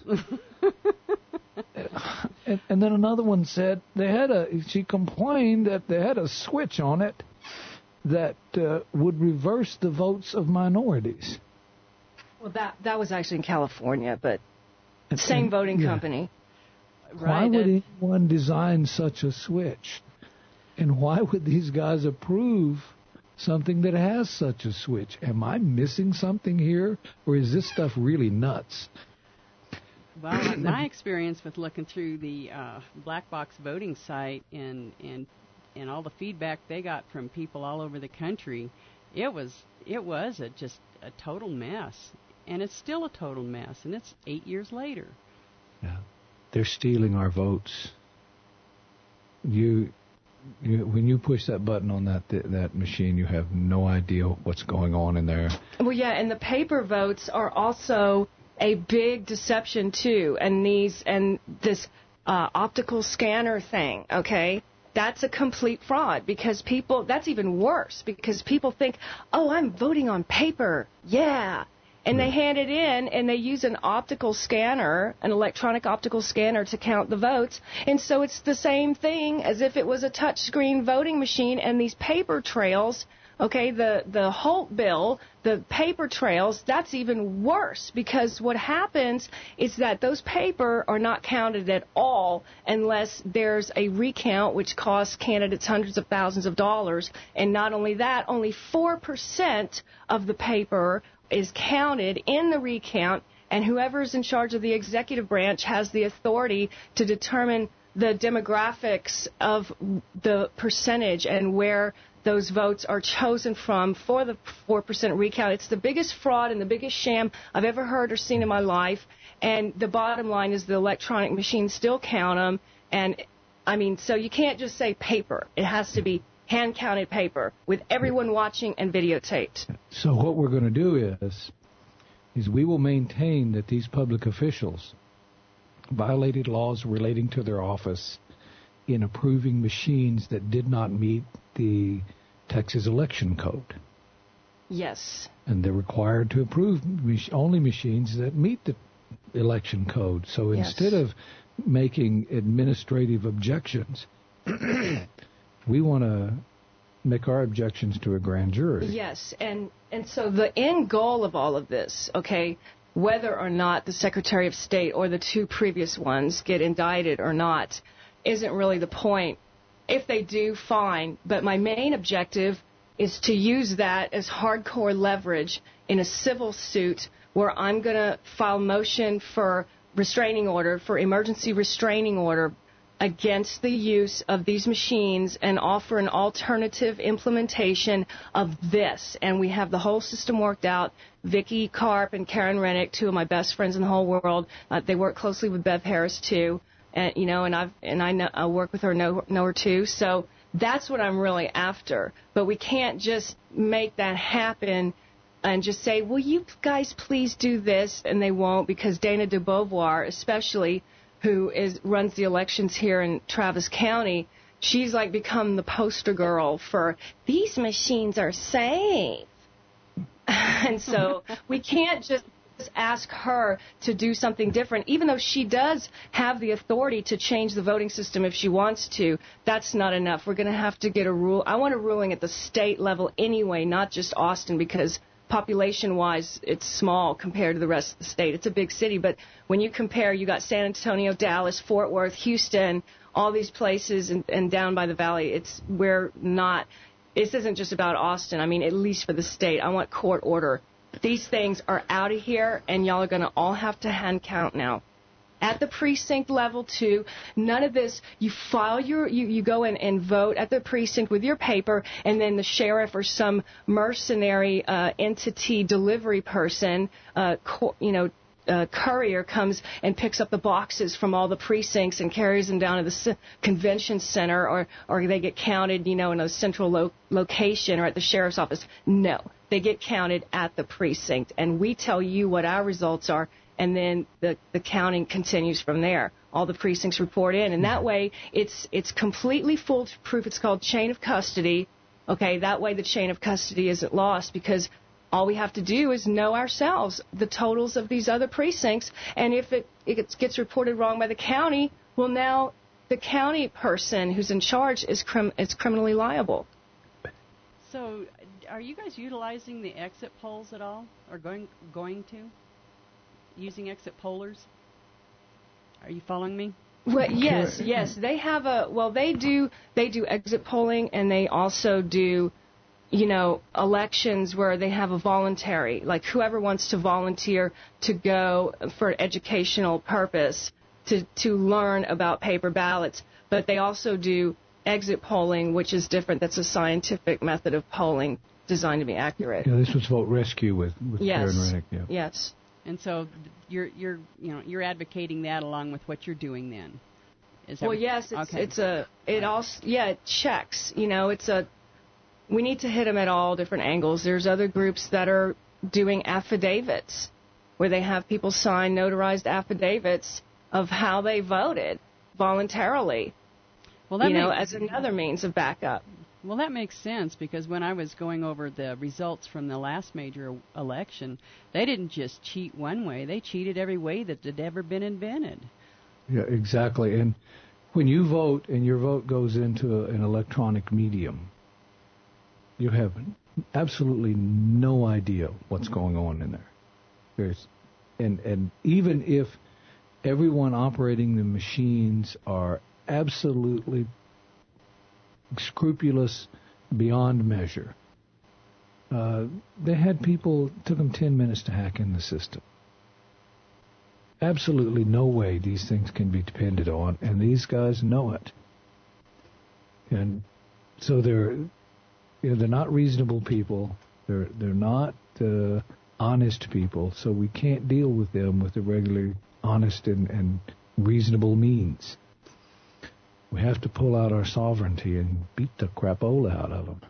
And then another one said she complained that they had a switch on it that would reverse the votes of minorities.
Well, that was actually in California, but same voting company.
Why would anyone design such a switch? And why would these guys approve something that has such a switch? Am I missing something here, or is this stuff really nuts?
Well, my experience with looking through the Black Box voting site and all the feedback they got from people all over the country, it was just a total mess, and it's still a total mess, and it's 8 years later.
Yeah, they're stealing our votes. When you push that button on that machine, you have no idea what's going on in there.
Well, yeah, and the paper votes are also a big deception too, and this optical scanner thing, okay? That's a complete fraud because that's even worse because people think, oh, I'm voting on paper, yeah. And they hand it in and they use an optical scanner, an electronic optical scanner to count the votes. And so it's the same thing as if it was a touchscreen voting machine, and these paper trails, okay, the Holt bill, the paper trails, that's even worse because what happens is that those paper are not counted at all unless there's a recount, which costs candidates hundreds of thousands of dollars. And not only that, only 4% of the paper is counted in the recount, and whoever's in charge of the executive branch has the authority to determine the demographics of the percentage and where those votes are chosen from for the 4% recount. It's the biggest fraud and the biggest sham I've ever heard or seen in my life. And the bottom line is the electronic machines still count them. And, I mean, so you can't just say paper. It has to be hand-counted paper with everyone watching and videotaped.
So what we're going to do is we will maintain that these public officials violated laws relating to their office in approving machines that did not meet the Texas election code.
Yes.
And they're required to approve only machines that meet the election code. So instead of making administrative objections, we want to make our objections to a grand jury.
Yes, and so the end goal of all of this, okay, whether or not the Secretary of State or the two previous ones get indicted or not isn't really the point. If they do, fine. But my main objective is to use that as hardcore leverage in a civil suit where I'm going to file motion for restraining order, for emergency restraining order against the use of these machines and offer an alternative implementation of this. And we have the whole system worked out. Vicki Karp and Karen Rennick, two of my best friends in the whole world, they work closely with Bev Harris too. And I work with her, know her too. So that's what I'm really after. But we can't just make that happen and just say, will you guys please do this? And they won't, because Dana de Beauvoir, especially, who runs the elections here in Travis County, she's like become the poster girl for these machines are safe. And so we can't just ask her to do something different, even though she does have the authority to change the voting system if she wants to. That's not enough. We're going to have to get a rule. I want a ruling at the state level anyway, not just Austin, because population-wise, it's small compared to the rest of the state. It's a big city, but when you compare, you got San Antonio, Dallas, Fort Worth, Houston, all these places, and down by the valley. This isn't just about Austin. I mean, at least for the state, I want court order. These things are out of here, and y'all are going to all have to hand count now. At the precinct level, too, none of this, you go in and vote at the precinct with your paper, and then the sheriff or some mercenary entity delivery person, courier comes and picks up the boxes from all the precincts and carries them down to the convention center, or they get counted, in a central location or at the sheriff's office. No, they get counted at the precinct, and we tell you what our results are, and then the counting continues from there. All the precincts report in, and that way it's completely foolproof. It's called chain of custody. Okay, that way the chain of custody isn't lost, because all we have to do is know ourselves the totals of these other precincts, and if it gets reported wrong by the county, well, now the county person who's in charge is criminally liable.
So, are you guys utilizing the exit polls at all, or going to? Using exit pollers? Are you following me?
Well, yes. They have they do exit polling, and they also do, elections where they have a voluntary, like whoever wants to volunteer to go for educational purpose to learn about paper ballots. But they also do exit polling, which is different. That's a scientific method of polling designed to be accurate.
Yeah, this was Vote Rescue with Karen Rennick. Yeah.
Yes.
And so you're advocating that along with what you're doing then.
Yes, it checks. We need to hit them at all different angles. There's other groups that are doing affidavits where they have people sign notarized affidavits of how they voted voluntarily. Well, as another means of backup.
Well, that makes sense, because when I was going over the results from the last major election, they didn't just cheat one way. They cheated every way that had ever been invented.
Yeah, exactly. And when you vote and your vote goes into an electronic medium, you have absolutely no idea what's going on in there. And even if everyone operating the machines are absolutely scrupulous beyond measure, they had people, took them 10 minutes to hack in the system. Absolutely no way these things can be depended on, and these guys know it. And so they're not reasonable people. They're not honest people. So we can't deal with them with the regular honest and reasonable means. We have to pull out our sovereignty and beat the crapola out of them.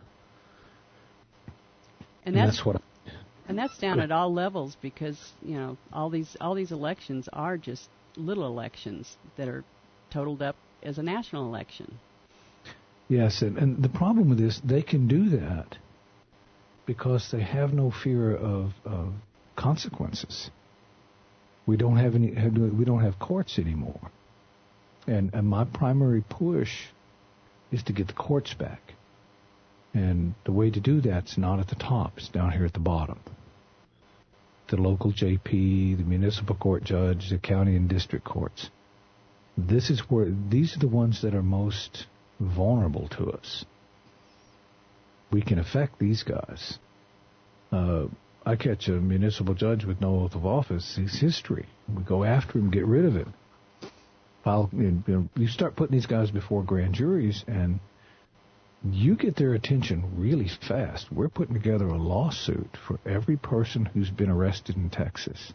And that's down at all levels, because all these elections are just little elections that are totaled up as a national election.
Yes, and the problem with this, they can do that because they have no fear of consequences. We don't have courts anymore. And my primary push is to get the courts back. And the way to do that's not at the top. It's down here at the bottom. the local JP, the municipal court judge, the county and district courts. These are the ones that are most vulnerable to us. We can affect these guys. I catch a municipal judge with no oath of office. His history. We go after him, get rid of him. You start putting these guys before grand juries, and you get their attention really fast. We're putting together a lawsuit for every person who's been arrested in Texas.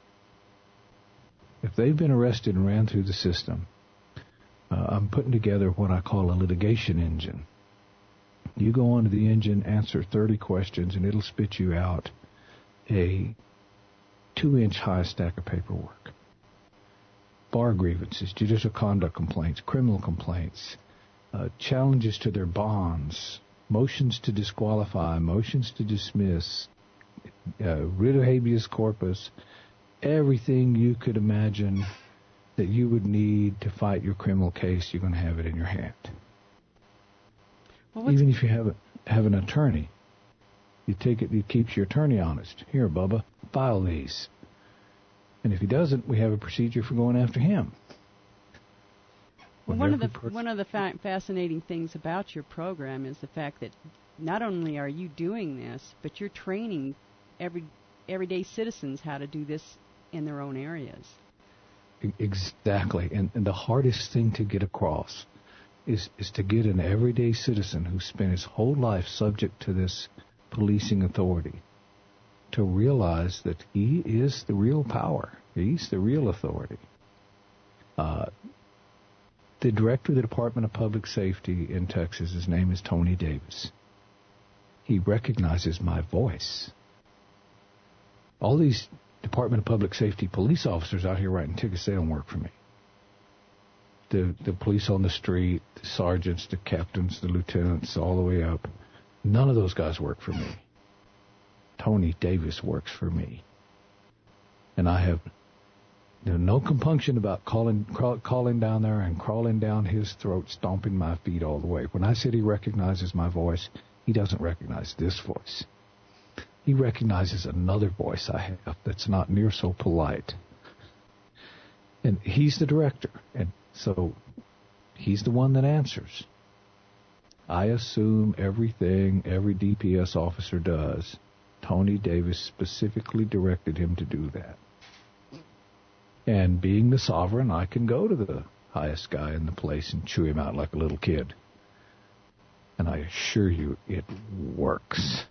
If they've been arrested and ran through the system, I'm putting together what I call a litigation engine. You go onto the engine, answer 30 questions, and it'll spit you out a 2-inch high stack of paperwork. Bar grievances, judicial conduct complaints, criminal complaints, challenges to their bonds, motions to disqualify, motions to dismiss, writ of habeas corpus, everything you could imagine that you would need to fight your criminal case, you're going to have it in your hand. Well, even if you have an attorney, you take it, it keeps your attorney honest. Here, Bubba, file these. And if he doesn't, we have a procedure for going after him.
Well, one of the fascinating things about your program is the fact that not only are you doing this, but you're training everyday citizens how to do this in their own areas.
Exactly. And the hardest thing to get across is to get an everyday citizen who spent his whole life subject to this policing authority to realize that he is the real power. He's the real authority. The director of the Department of Public Safety in Texas, his name is Tony Davis. He recognizes my voice. All these Department of Public Safety police officers out here writing tickets, they don't work for me. The police on the street, the sergeants, the captains, the lieutenants, all the way up, none of those guys work for me. Tony Davis works for me. And I have no compunction about calling down there and crawling down his throat, stomping my feet all the way. When I said he recognizes my voice, he doesn't recognize this voice. He recognizes another voice I have that's not near so polite. And he's the director, and so he's the one that answers. I assume everything every DPS officer does, Tony Davis specifically directed him to do that. And being the sovereign, I can go to the highest guy in the place and chew him out like a little kid. And I assure you, it works.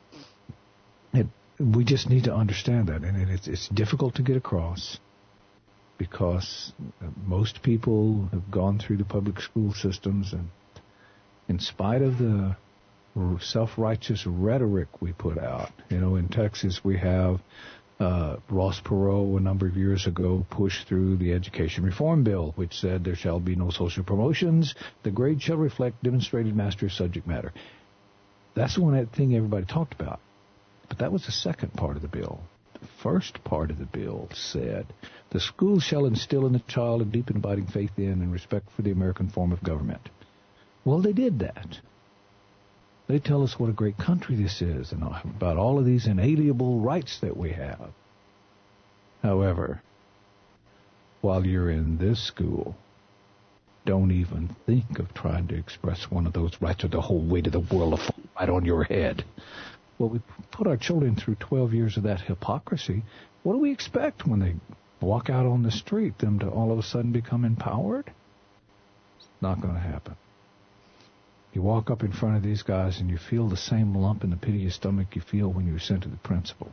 We just need to understand that, and it's difficult to get across because most people have gone through the public school systems, and in spite of the self-righteous rhetoric we put out, in Texas we have Ross Perot a number of years ago pushed through the education reform bill, which said there shall be no social promotions. The grade shall reflect demonstrated mastery of subject matter. That's the one thing everybody talked about. But that was the second part of the bill. The first part of the bill said, the school shall instill in the child a deep and abiding faith in and respect for the American form of government. Well, they did that. They tell us what a great country this is and about all of these inalienable rights that we have. However, while you're in this school, don't even think of trying to express one of those rights or the whole weight of the world will fall right on your head. Well, we put our children through 12 years of that hypocrisy. What do we expect when they walk out on the street, them to all of a sudden become empowered? It's not going to happen. You walk up in front of these guys and you feel the same lump in the pit of your stomach you feel when you were sent to the principal.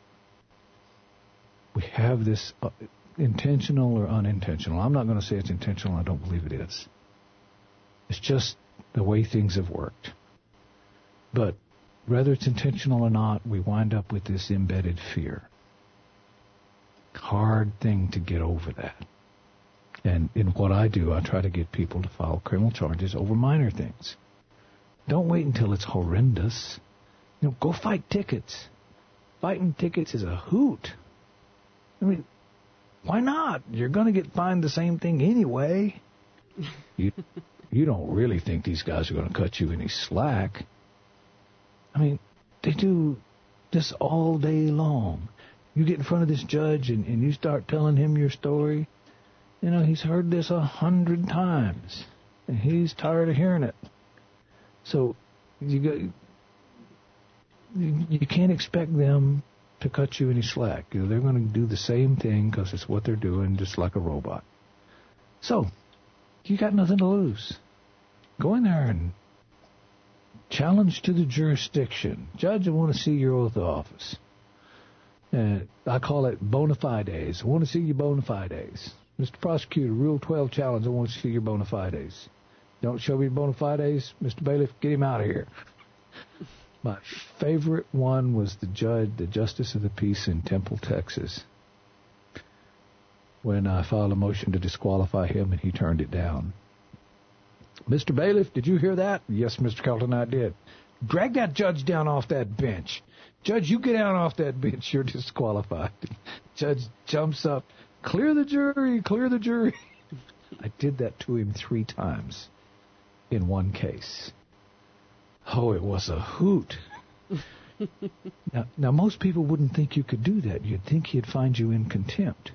We have this intentional or unintentional. I'm not going to say it's intentional. I don't believe it is. It's just the way things have worked. But whether it's intentional or not, we wind up with this embedded fear. Hard thing to get over that. And in what I do, I try to get people to file criminal charges over minor things. Don't wait until it's horrendous. Go fight tickets. Fighting tickets is a hoot. I mean, why not? You're going to get fined the same thing anyway. You don't really think these guys are going to cut you any slack. I mean, they do this all day long. You get in front of this judge and you start telling him your story. You know, he's heard this 100 times, and he's tired of hearing it. So you can't expect them to cut you any slack. You know, they're going to do the same thing because it's what they're doing, just like a robot. So you got nothing to lose. Go in there and challenge to the jurisdiction. Judge, I want to see your oath of office. I call it bona fides. I want to see your bona fides. Mr. Prosecutor, Rule 12 challenge, I want to see your bona fides. Don't show me bona fides, Mr. Bailiff, get him out of here. My favorite one was the Justice of the Peace in Temple, Texas, when I filed a motion to disqualify him and he turned it down. Mr. Bailiff, did you hear that? Yes, Mr. Kelton, I did. Drag that judge down off that bench. Judge, you get down off that bench. You're disqualified. Judge jumps up. Clear the jury. Clear the jury. I did that to him 3 times in one case. Oh, it was a hoot. Now, most people wouldn't think you could do that. You'd think he'd find you in contempt.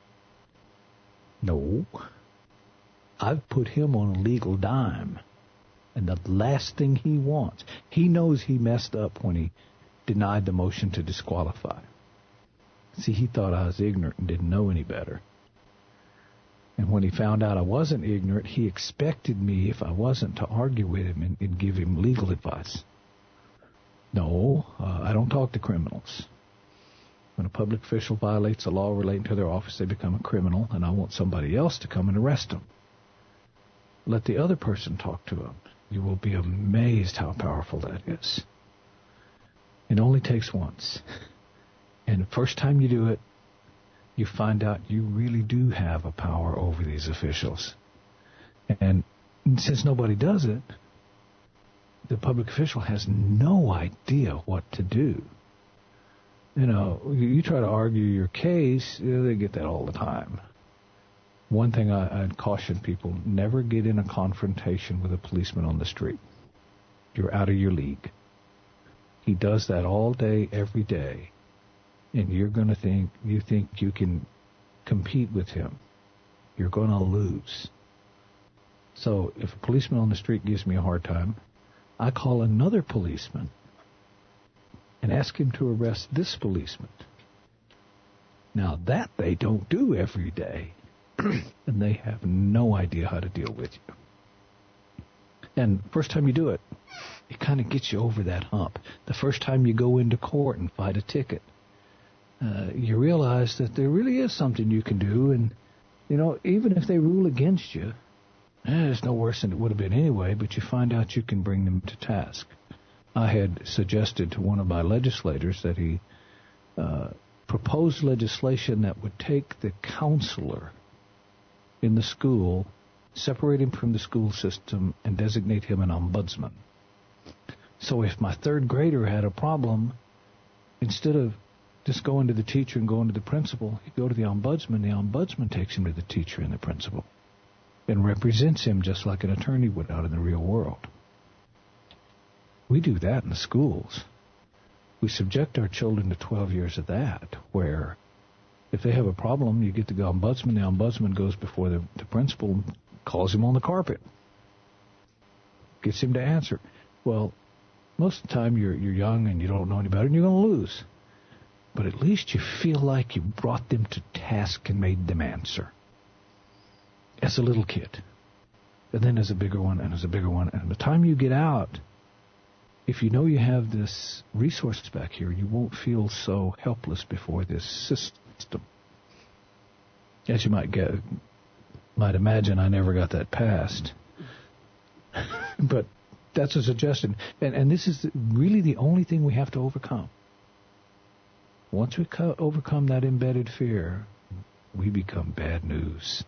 No. I've put him on a legal dime. And the last thing he wants, he knows he messed up when he denied the motion to disqualify. See, he thought I was ignorant and didn't know any better. And when he found out I wasn't ignorant, he expected me, if I wasn't, to argue with him and give him legal advice. No, I don't talk to criminals. When a public official violates a law relating to their office, they become a criminal, and I want somebody else to come and arrest them. Let the other person talk to him. You will be amazed how powerful that is. It only takes once. And the first time you do it, you find out you really do have a power over these officials. And since nobody does it, the public official has no idea what to do. You know, you try to argue your case, they get that all the time. One thing I'd caution people, never get in a confrontation with a policeman on the street. You're out of your league. He does that all day, every day. And you think you can compete with him. You're going to lose. So if a policeman on the street gives me a hard time, I call another policeman and ask him to arrest this policeman. Now that they don't do every day. And they have no idea how to deal with you. And first time you do it, it kind of gets you over that hump. The first time you go into court and fight a ticket, you realize that there really is something you can do. And, you know, even if they rule against you, it's no worse than it would have been anyway, but you find out you can bring them to task. I had suggested to one of my legislators that he proposed legislation that would take the counselor in the school, separate him from the school system, and designate him an ombudsman. So if my 3rd grader had a problem, instead of just going to the teacher and going to the principal, he'd go to the ombudsman takes him to the teacher and the principal, and represents him just like an attorney would out in the real world. We do that in the schools. We subject our children to 12 years of that, where if they have a problem, you get to the ombudsman goes before the principal and calls him on the carpet. Gets him to answer. Well, most of the time you're young and you don't know any better and you're going to lose. But at least you feel like you brought them to task and made them answer. As a little kid. And then as a bigger one and as a bigger one. And by the time you get out, if you know you have this resource back here, you won't feel so helpless before this system. As you might imagine, I never got that passed. But that's a suggestion. And this is really the only thing we have to overcome. Once we overcome that embedded fear, we become bad news.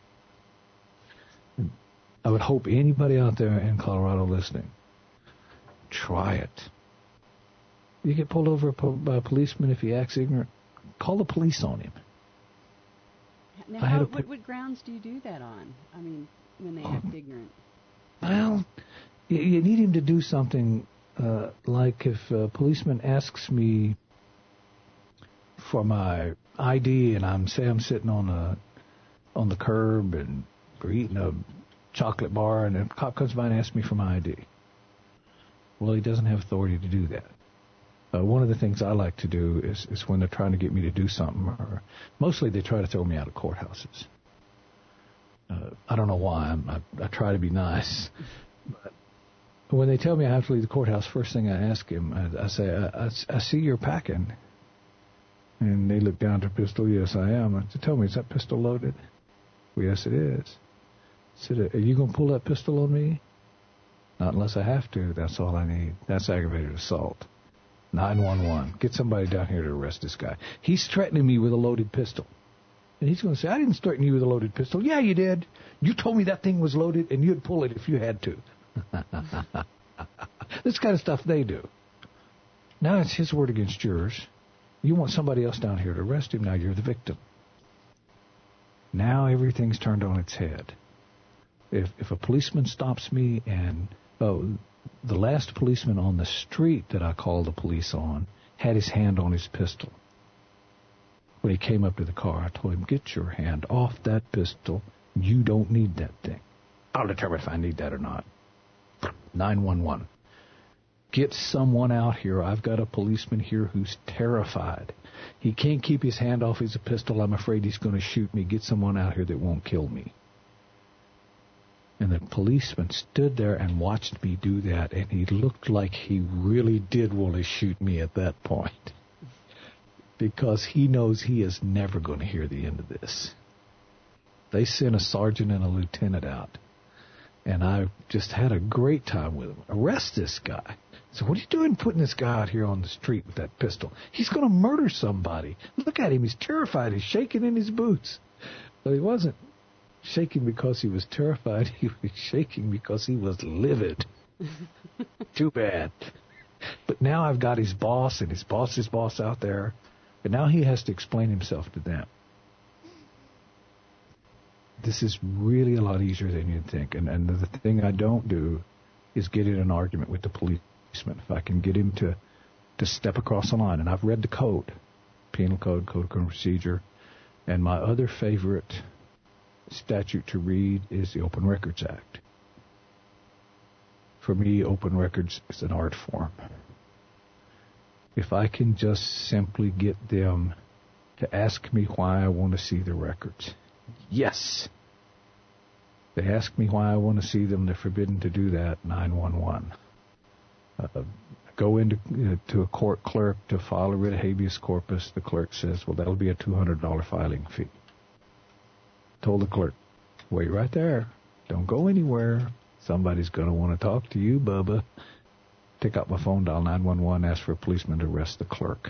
I would hope anybody out there in Colorado listening, try it. You get pulled over by a policeman if he acts ignorant, call the police on him.
Now, what grounds do you do that on? I mean, when they act ignorant.
Well, you need him to do something like if a policeman asks me for my ID, and I'm sitting on the curb and we're eating a chocolate bar, and a cop comes by and asks me for my ID. Well, he doesn't have authority to do that. One of the things I like to do is when they're trying to get me to do something, or mostly they try to throw me out of courthouses. I don't know why. I try to be nice. But when they tell me I have to leave the courthouse, first thing I ask him, I say, I see you're packing. And they look down at their pistol. Yes, I am. I said, tell me, is that pistol loaded? Well, yes, it is. I said, are you going to pull that pistol on me? Not unless I have to. That's all I need. That's aggravated assault. 911. Get somebody down here to arrest this guy. He's threatening me with a loaded pistol. And he's going to say, I didn't threaten you with a loaded pistol. Yeah, you did. You told me that thing was loaded, and you'd pull it if you had to. This kind of stuff they do. Now it's his word against yours. You want somebody else down here to arrest him. Now you're the victim. Now everything's turned on its head. If a policeman stops me and... the last policeman on the street that I called the police on had his hand on his pistol. When he came up to the car, I told him, get your hand off that pistol. You don't need that thing. I'll determine if I need that or not. 911. Get someone out here. I've got a policeman here who's terrified. He can't keep his hand off his pistol. I'm afraid he's going to shoot me. Get someone out here that won't kill me. And the policeman stood there and watched me do that, and he looked like he really did want to shoot me at that point. Because he knows he is never going to hear the end of this. They sent a sergeant and a lieutenant out. And I just had a great time with him. Arrest this guy. So what are you doing putting this guy out here on the street with that pistol? He's going to murder somebody. Look at him. He's terrified. He's shaking in his boots. But he wasn't shaking because he was terrified. He was shaking because he was livid. Too bad. But now I've got his boss and his boss's boss out there. And now he has to explain himself to them. This is really a lot easier than you'd think. And the thing I don't do is get in an argument with the policeman. If I can get him to step across the line. And I've read the code, penal code, code of criminal procedure. And my other favorite statute to read is the Open Records Act. For me, open records is an art form. If I can just simply get them to ask me why I want to see the records. Yes. They ask me why I want to see them. They're forbidden to do that. 911. Go into to a court clerk to file a writ of habeas corpus. The clerk says, well, that'll be a $200 filing fee. Told the clerk, wait right there. Don't go anywhere. Somebody's going to want to talk to you, Bubba. Take out my phone, dial 911, ask for a policeman to arrest the clerk.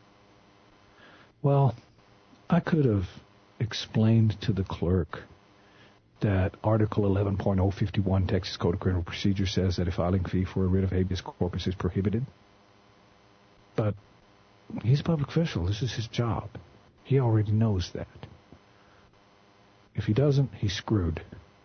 Well, I could have explained to the clerk that Article 11.051 Texas Code of Criminal Procedure says that a filing fee for a writ of habeas corpus is prohibited. But he's a public official. This is his job. He already knows that. If he doesn't, he's screwed.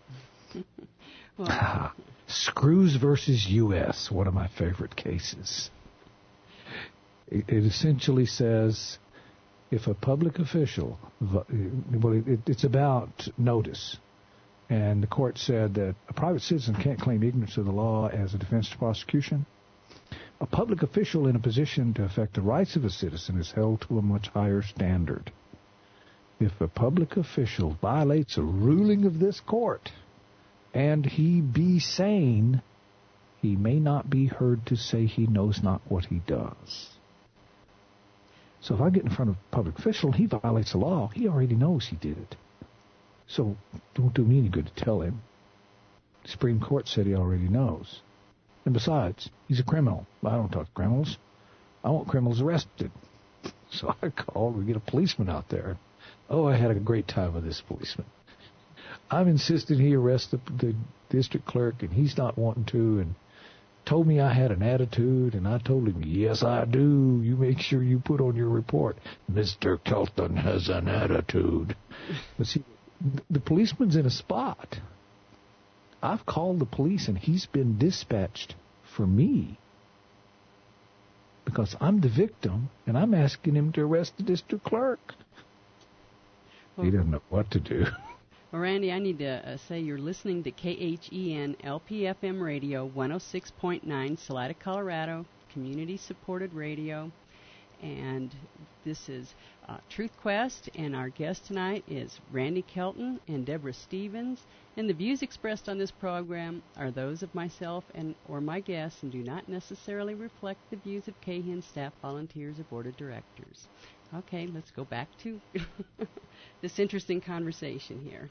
Well. Screws versus U.S., one of my favorite cases. It essentially says if a public official, it's about notice, and the court said that a private citizen can't claim ignorance of the law as a defense to prosecution. A public official in a position to affect the rights of a citizen is held to a much higher standard. If a public official violates a ruling of this court, and he be sane, he may not be heard to say he knows not what he does. So if I get in front of a public official, he violates the law, he already knows he did it. So it won't do me any good to tell him. The Supreme Court said he already knows. And besides, he's a criminal. I don't talk to criminals. I want criminals arrested. So I called, we get a policeman out there. Oh, I had a great time with this policeman. I'm insisting he arrest the district clerk, and he's not wanting to, and told me I had an attitude, and I told him, yes, I do. You make sure you put on your report, Mr. Kelton has an attitude. But see, the policeman's in a spot. I've called the police, and he's been dispatched for me because I'm the victim, and I'm asking him to arrest the district clerk. He doesn't know what to do.
Well, Randy, I need to say you're listening to KHEN LPFM Radio 106.9, Salida, Colorado, community-supported radio. And this is Truth Quest, and our guest tonight is Randy Kelton and Deborah Stevens. And the views expressed on this program are those of myself and or my guests and do not necessarily reflect the views of KHEN staff, volunteers, or board of directors. Okay, let's go back to this interesting conversation here.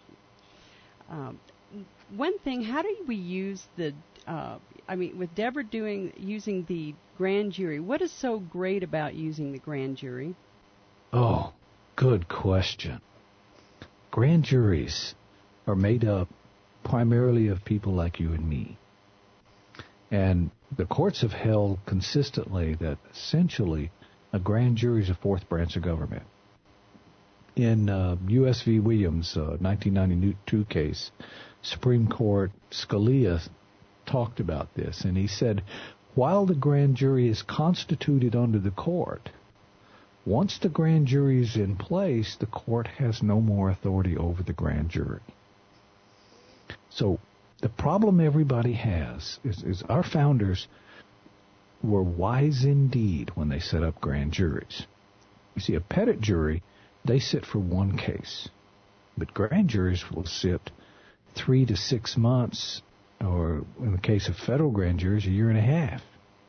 One thing, how do we use the, with Deborah using the grand jury, what is so great about using the grand jury?
Oh, good question. Grand juries are made up primarily of people like you and me. And the courts have held consistently that essentially a grand jury is a fourth branch of government. In U.S. v. Williams, 1992 case, Supreme Court Scalia talked about this, and he said, while the grand jury is constituted under the court, once the grand jury is in place, the court has no more authority over the grand jury. So the problem everybody has is our founders were wise indeed when they set up grand juries. You see, a petit jury, they sit for one case. But grand juries will sit 3 to 6 months, or in the case of federal grand juries, a year and a half.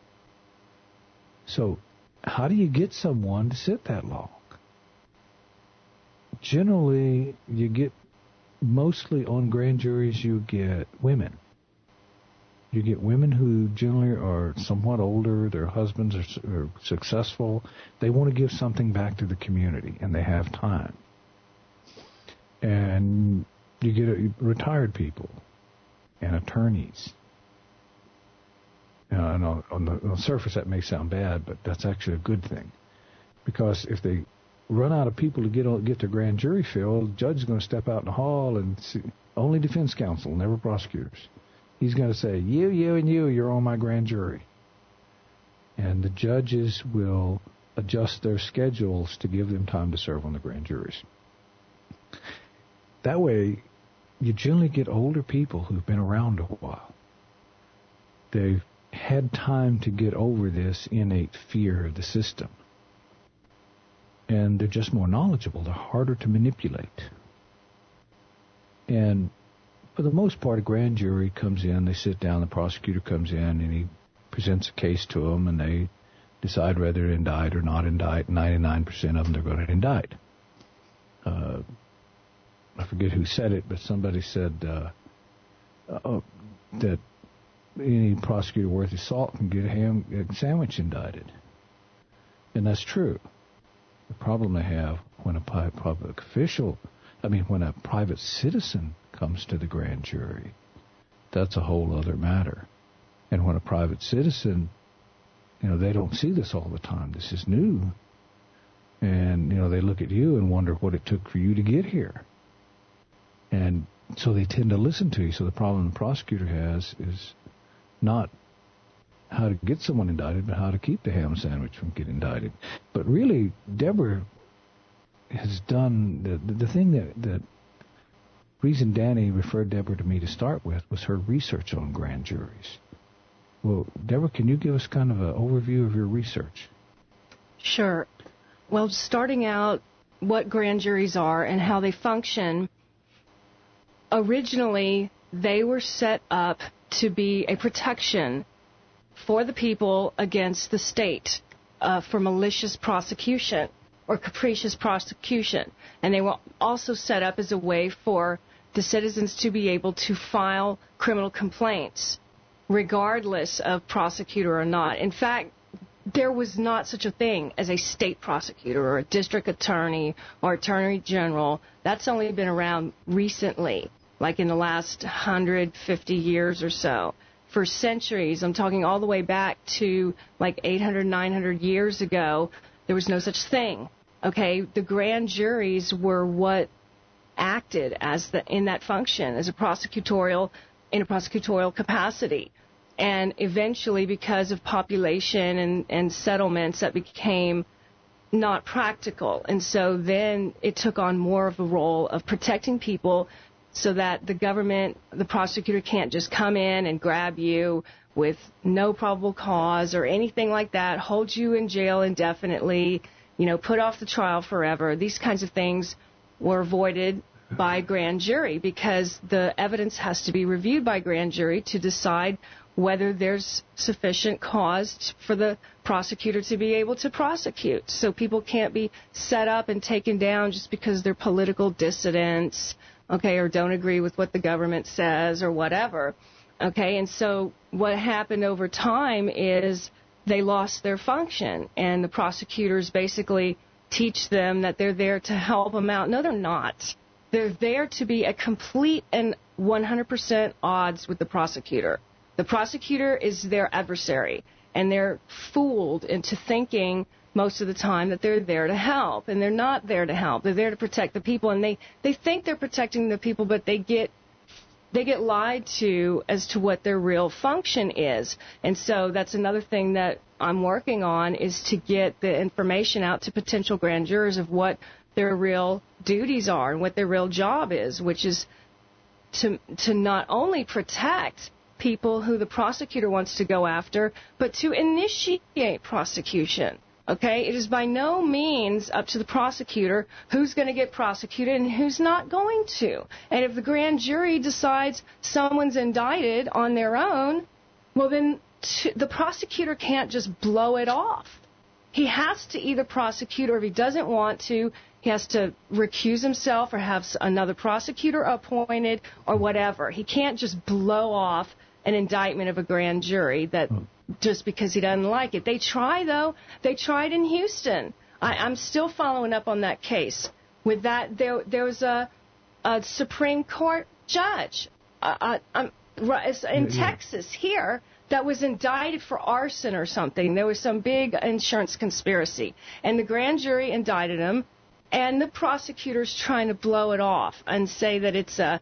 So how do you get someone to sit that long? Generally, you get, mostly on grand juries, you get women. You get women who generally are somewhat older, their husbands are successful. They want to give something back to the community, and they have time. And you get retired people and attorneys. And on the surface, that may sound bad, but that's actually a good thing. Because if they run out of people to get their grand jury filled, the judge is going to step out in the hall and see, only defense counsel, never prosecutors. He's going to say, you, and you're on my grand jury. And the judges will adjust their schedules to give them time to serve on the grand juries. That way, you generally get older people who've been around a while. They've had time to get over this innate fear of the system. And they're just more knowledgeable. They're harder to manipulate. And for the most part, a grand jury comes in, they sit down, the prosecutor comes in, and he presents a case to them, and they decide whether to indict or not indict. 99% of them they're going to indict. I forget who said it, but somebody said that any prosecutor worth his salt can get a ham sandwich indicted. And that's true. The problem they have when a when a private citizen comes to the grand jury, that's a whole other matter. And when a private citizen, they don't see this all the time. This is new. And, they look at you and wonder what it took for you to get here. And so they tend to listen to you. So the problem the prosecutor has is not how to get someone indicted, but how to keep the ham sandwich from getting indicted. But really, Deborah has done the thing that reason Danny referred Deborah to me to start with was her research on grand juries. Well, Deborah, can you give us kind of an overview of your research?
Sure. Well, starting out what grand juries are and how they function, originally they were set up to be a protection for the people against the state for malicious prosecution or capricious prosecution. And they were also set up as a way for the citizens to be able to file criminal complaints regardless of prosecutor or not. In fact, there was not such a thing as a state prosecutor or a district attorney or attorney general. That's only been around recently, like in the last 150 years or so. For centuries, I'm talking all the way back to like 800, 900 years ago, there was no such thing. Okay, the grand juries were what acted as in that function as in a prosecutorial capacity. And eventually, because of population and settlements, that became not practical. And so then it took on more of a role of protecting people so that the government, the prosecutor can't just come in and grab you with no probable cause or anything like that, hold you in jail indefinitely, put off the trial forever. These kinds of things were avoided by grand jury because the evidence has to be reviewed by grand jury to decide whether there's sufficient cause for the prosecutor to be able to prosecute. So people can't be set up and taken down just because they're political dissidents, okay, or don't agree with what the government says or whatever. Okay, and so what happened over time is they lost their function, and the prosecutors basically teach them that they're there to help them out. No, they're not. They're there to be a complete and 100% odds with the prosecutor. The prosecutor is their adversary, and they're fooled into thinking most of the time that they're there to help, and they're not there to help. They're there to protect the people, and they think they're protecting the people, but they get lied to as to what their real function is. And so that's another thing that I'm working on, is to get the information out to potential grand jurors of what their real duties are and what their real job is, which is to not only protect people who the prosecutor wants to go after, but to initiate prosecution. Okay? It is by no means up to the prosecutor who's going to get prosecuted and who's not going to. And if the grand jury decides someone's indicted on their own, well, then the prosecutor can't just blow it off. He has to either prosecute, or if he doesn't want to, he has to recuse himself or have another prosecutor appointed or whatever. He can't just blow off an indictment of a grand jury that just because he doesn't like it. They try, though. They tried in Houston. I'm still following up on that case. With that, there was a Supreme Court judge in Texas here that was indicted for arson or something. There was some big insurance conspiracy, and the grand jury indicted him, and the prosecutor's trying to blow it off and say that it's a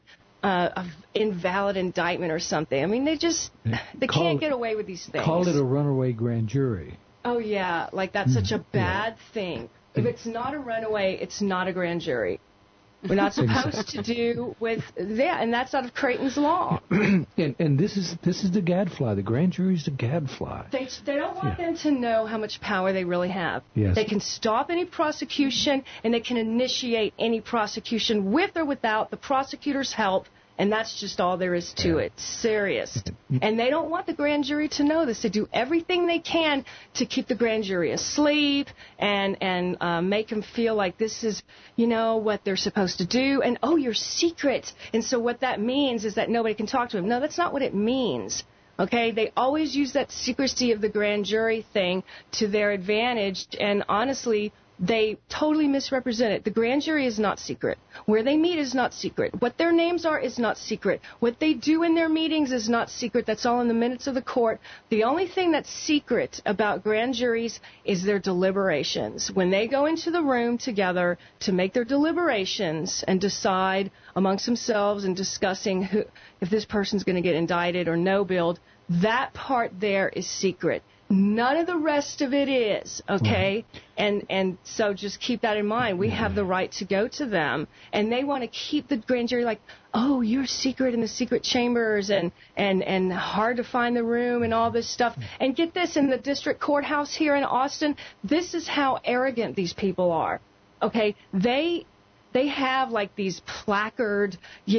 invalid indictment or something. I mean, they can't get away with these things.
Call it a runaway grand jury.
Oh, yeah, like that's such a bad thing. If it's not a runaway, it's not a grand jury. We're not supposed to do with that, and that's out of Creighton's law.
and this is the gadfly. The grand jury's the gadfly.
They don't want them to know how much power they really have.
Yes.
They can stop any prosecution, and they can initiate any prosecution with or without the prosecutor's help, and that's just all there is to it. Serious. And they don't want the grand jury to know this. They do everything they can to keep the grand jury asleep and make them feel like this is, what they're supposed to do. And, you're secret. And so what that means is that nobody can talk to them. No, that's not what it means. Okay? They always use that secrecy of the grand jury thing to their advantage. And honestly, they totally misrepresent it. The grand jury is not secret. Where they meet is not secret. What their names are is not secret. What they do in their meetings is not secret. That's all in the minutes of the court. The only thing that's secret about grand juries is their deliberations. When they go into the room together to make their deliberations and decide amongst themselves and discussing if this person's going to get indicted or no billed, that part there is secret. None of the rest of it is, okay? And so just keep that in mind. We have the right to go to them, and they want to keep the grand jury like, oh, you're secret in the secret chambers and hard to find the room and all this stuff. And get this, in the district courthouse here in Austin, this is how arrogant these people are, okay? They have like these placard,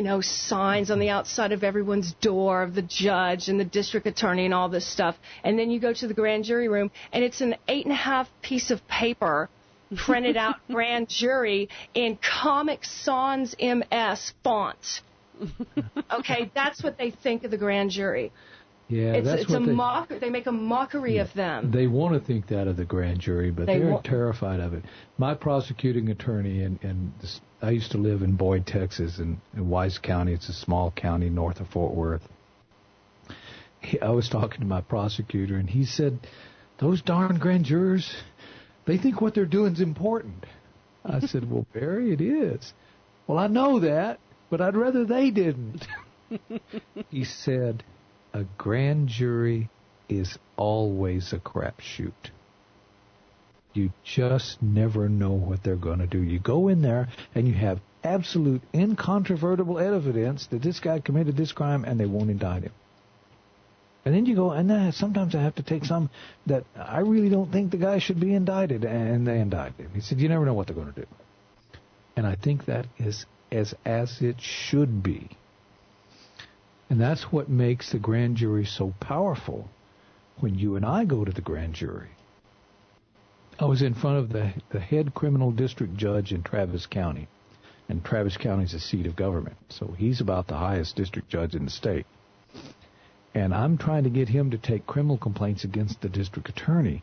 signs on the outside of everyone's door of the judge and the district attorney and all this stuff. And then you go to the grand jury room, and it's an 8.5 piece of paper printed out grand jury in Comic Sans MS font. Okay, that's what they think of the grand jury.
Yeah,
They make a mockery of them.
They want to think that of the grand jury, but they're terrified of it. My prosecuting attorney, I used to live in Boyd, Texas, in Wise County. It's a small county north of Fort Worth. I was talking to my prosecutor, and he said, those darn grand jurors, they think what they're doing is important. I said, well, Barry, it is. Well, I know that, but I'd rather they didn't. He said, a grand jury is always a crapshoot. You just never know what they're going to do. You go in there and you have absolute incontrovertible evidence that this guy committed this crime and they won't indict him. And then you go, and then sometimes I have to take some that I really don't think the guy should be indicted, and they indict him. He said, you never know what they're going to do. And I think that is as it should be. And that's what makes the grand jury so powerful when you and I go to the grand jury. I was in front of the head criminal district judge in Travis County. And Travis County is the seat of government. So he's about the highest district judge in the state. And I'm trying to get him to take criminal complaints against the district attorney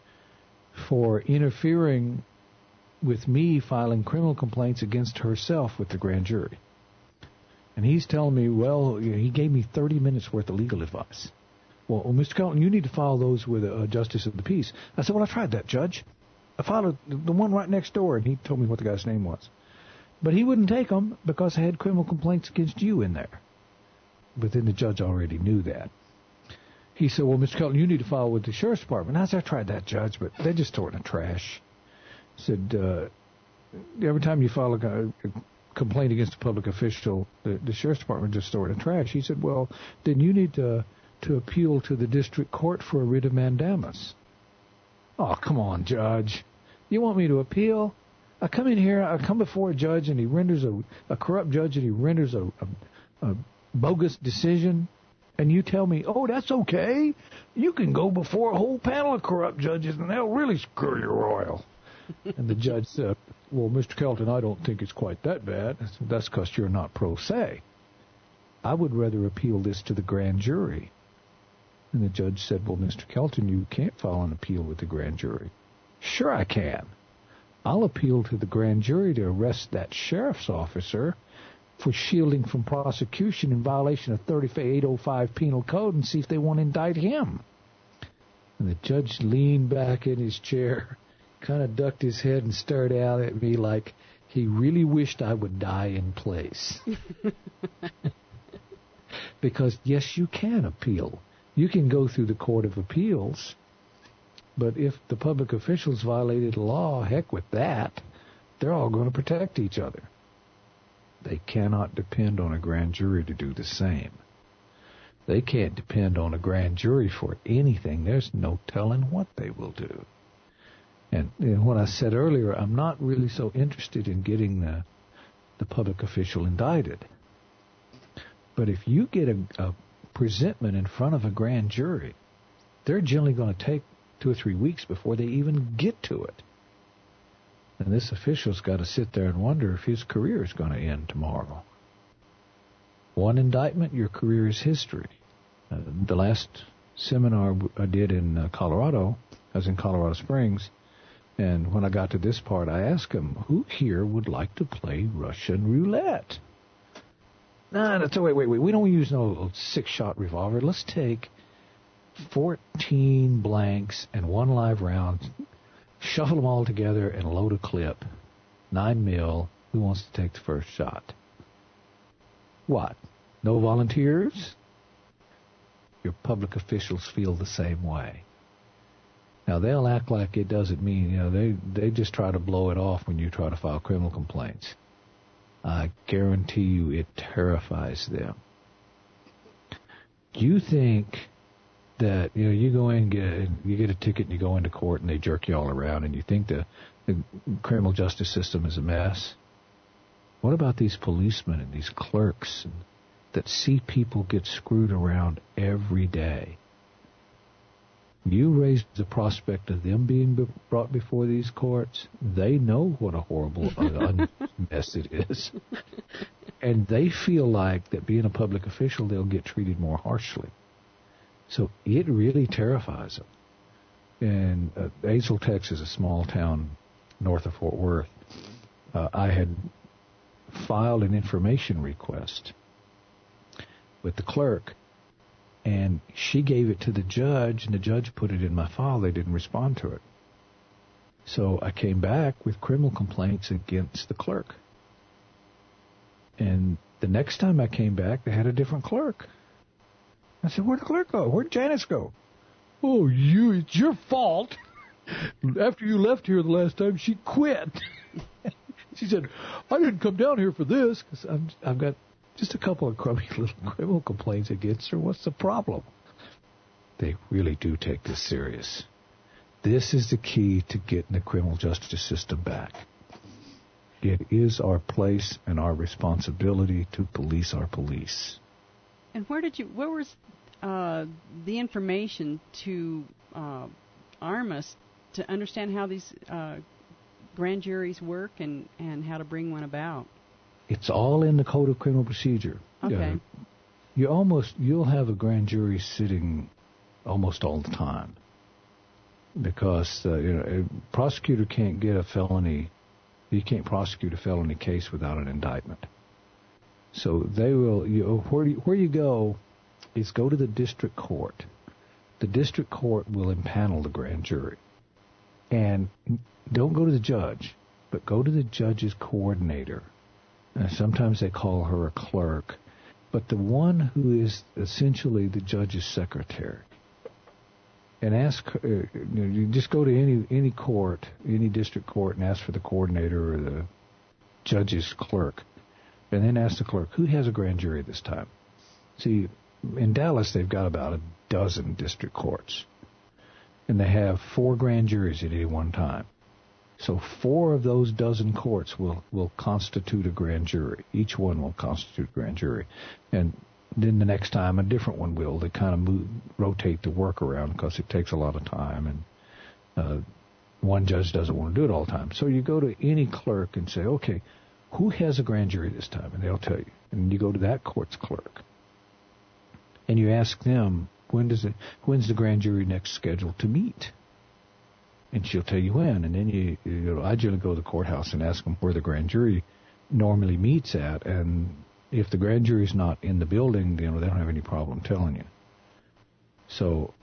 for interfering with me filing criminal complaints against herself with the grand jury. And he's telling me, well, he gave me 30 minutes worth of legal advice. Well, Mr. Kelton, you need to file those with a justice of the peace. I said, well, I tried that, Judge. I filed the one right next door, and he told me what the guy's name was. But he wouldn't take them because I had criminal complaints against you in there. But then the judge already knew that. He said, well, Mr. Kelton, you need to file with the sheriff's department. I said, I tried that, Judge, but they just throw it in the trash. He said, every time you file a complaint against a public official, the sheriff's department just throw it in the trash. He said, well, then you need to appeal to the district court for a writ of mandamus. Oh, come on, Judge. You want me to appeal? I come in here, I come before a judge, and he renders a corrupt judge, and he renders a bogus decision, and you tell me, oh, that's okay. You can go before a whole panel of corrupt judges, and they'll really screw your oil. And the judge said, well, Mr. Kelton, I don't think it's quite that bad. I said, that's because you're not pro se. I would rather appeal this to the grand jury. And the judge said, well, Mr. Kelton, you can't file an appeal with the grand jury. Sure I can. I'll appeal to the grand jury to arrest that sheriff's officer for shielding from prosecution in violation of 3805 Penal Code and see if they want to indict him. And the judge leaned back in his chair, kind of ducked his head and stared out at me like he really wished I would die in place. Because, yes, you can appeal. You can go through the Court of Appeals, but if the public officials violated the law, heck with that, they're all going to protect each other. They cannot depend on a grand jury to do the same. They can't depend on a grand jury for anything. There's no telling what they will do. And what I said earlier, I'm not really so interested in getting the public official indicted. But if you get a presentment in front of a grand jury, they're generally going to take 2 or 3 weeks before they even get to it. And this official's got to sit there and wonder if his career is going to end tomorrow. One indictment, your career is history. The last seminar I did in Colorado, I was in Colorado Springs, and when I got to this part, I asked him, who here would like to play Russian roulette? Wait. We don't use no 6-shot revolver. Let's take 14 blanks and 1 live round, shuffle them all together and load a clip. 9 mil. Who wants to take the first shot? What? No volunteers? Your public officials feel the same way. Now, they'll act like it doesn't mean, they just try to blow it off when you try to file criminal complaints. I guarantee you it terrifies them. You think that, you go in, you get a ticket and you go into court and they jerk you all around and you think the criminal justice system is a mess? What about these policemen and these clerks that see people get screwed around every day? You raise the prospect of them being brought before these courts, they know what a horrible mess it is. And they feel like that being a public official, they'll get treated more harshly. So it really terrifies them. And Azle, Texas, a small town north of Fort Worth, I had filed an information request with the clerk, and she gave it to the judge, and the judge put it in my file. They didn't respond to it. So I came back with criminal complaints against the clerk. And the next time I came back, they had a different clerk. I said, where'd the clerk go? Where'd Janice go? Oh, it's your fault. After you left here the last time, she quit. She said, I didn't come down here for this because I've got just a couple of crummy little criminal complaints against her. What's the problem? They really do take this serious. This is the key to getting the criminal justice system back. It is our place and our responsibility to police our police.
And where was the information to arm us to understand how these grand juries work and how to bring one about?
It's all in the Code of Criminal Procedure.
Okay.
You'll have a grand jury sitting almost all the time because a prosecutor can't get a felony. You can't prosecute a felony case without an indictment. So they will. Where you go is go to the district court. The district court will impanel the grand jury, and don't go to the judge, but go to the judge's coordinator. Sometimes they call her a clerk, but the one who is essentially the judge's secretary. And ask her, you just go to any court, any district court, and ask for the coordinator or the judge's clerk. And then ask the clerk, who has a grand jury this time? See, in Dallas, they've got about a dozen district courts. And they have 4 grand juries at any one time. So 4 of those dozen courts will constitute a grand jury. Each one will constitute a grand jury. And then the next time, a different one will. They kind of rotate the work around because it takes a lot of time. And one judge doesn't want to do it all the time. So you go to any clerk and say, okay, who has a grand jury this time? And they'll tell you. And you go to that court's clerk. And you ask them, when's the grand jury next scheduled to meet? And she'll tell you when. And then I generally go to the courthouse and ask them where the grand jury normally meets at. And if the grand jury's not in the building, they don't have any problem telling you. So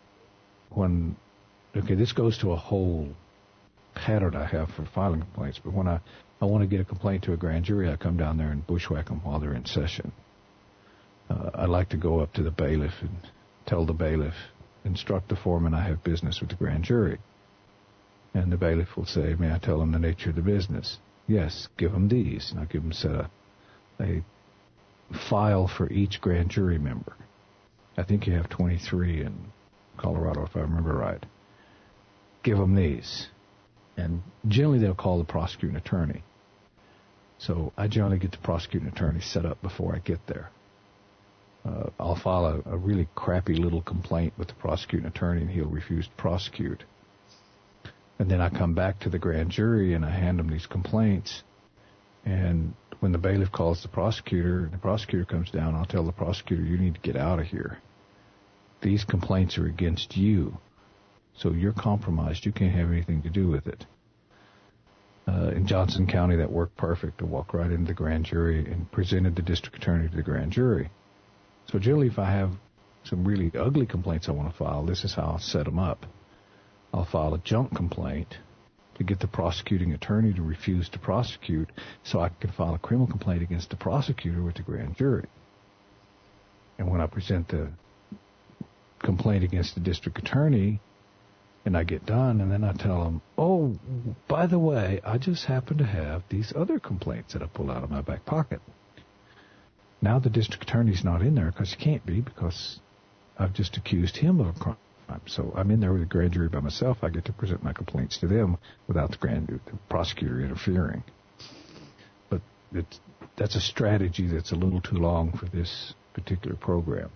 this goes to a whole pattern I have for filing complaints. But when I want to get a complaint to a grand jury, I come down there and bushwhack them while they're in session. I like to go up to the bailiff and tell the bailiff, instruct the foreman I have business with the grand jury. And the bailiff will say, may I tell them the nature of the business? Yes, give them these. And I'll give them a file for each grand jury member. I think you have 23 in Colorado, if I remember right. Give them these. And generally they'll call the prosecuting attorney. So I generally get the prosecuting attorney set up before I get there. I'll file a really crappy little complaint with the prosecuting attorney, and he'll refuse to prosecute. And then I come back to the grand jury, and I hand them these complaints. And when the bailiff calls the prosecutor comes down, I'll tell the prosecutor, you need to get out of here. These complaints are against you. So you're compromised. You can't have anything to do with it. In Johnson County, that worked perfect. I walked right into the grand jury and presented the district attorney to the grand jury. So generally, if I have some really ugly complaints I want to file, this is how I'll set them up. I'll file a junk complaint to get the prosecuting attorney to refuse to prosecute so I can file a criminal complaint against the prosecutor with the grand jury. And when I present the complaint against the district attorney and I get done, and then I tell them, oh, by the way, I just happen to have these other complaints that I pull out of my back pocket. Now the district attorney's not in there because he can't be, because I've just accused him of a crime. So I'm in there with the grand jury by myself. I get to present my complaints to them without the prosecutor interfering. But that's a strategy that's a little too long for this particular program.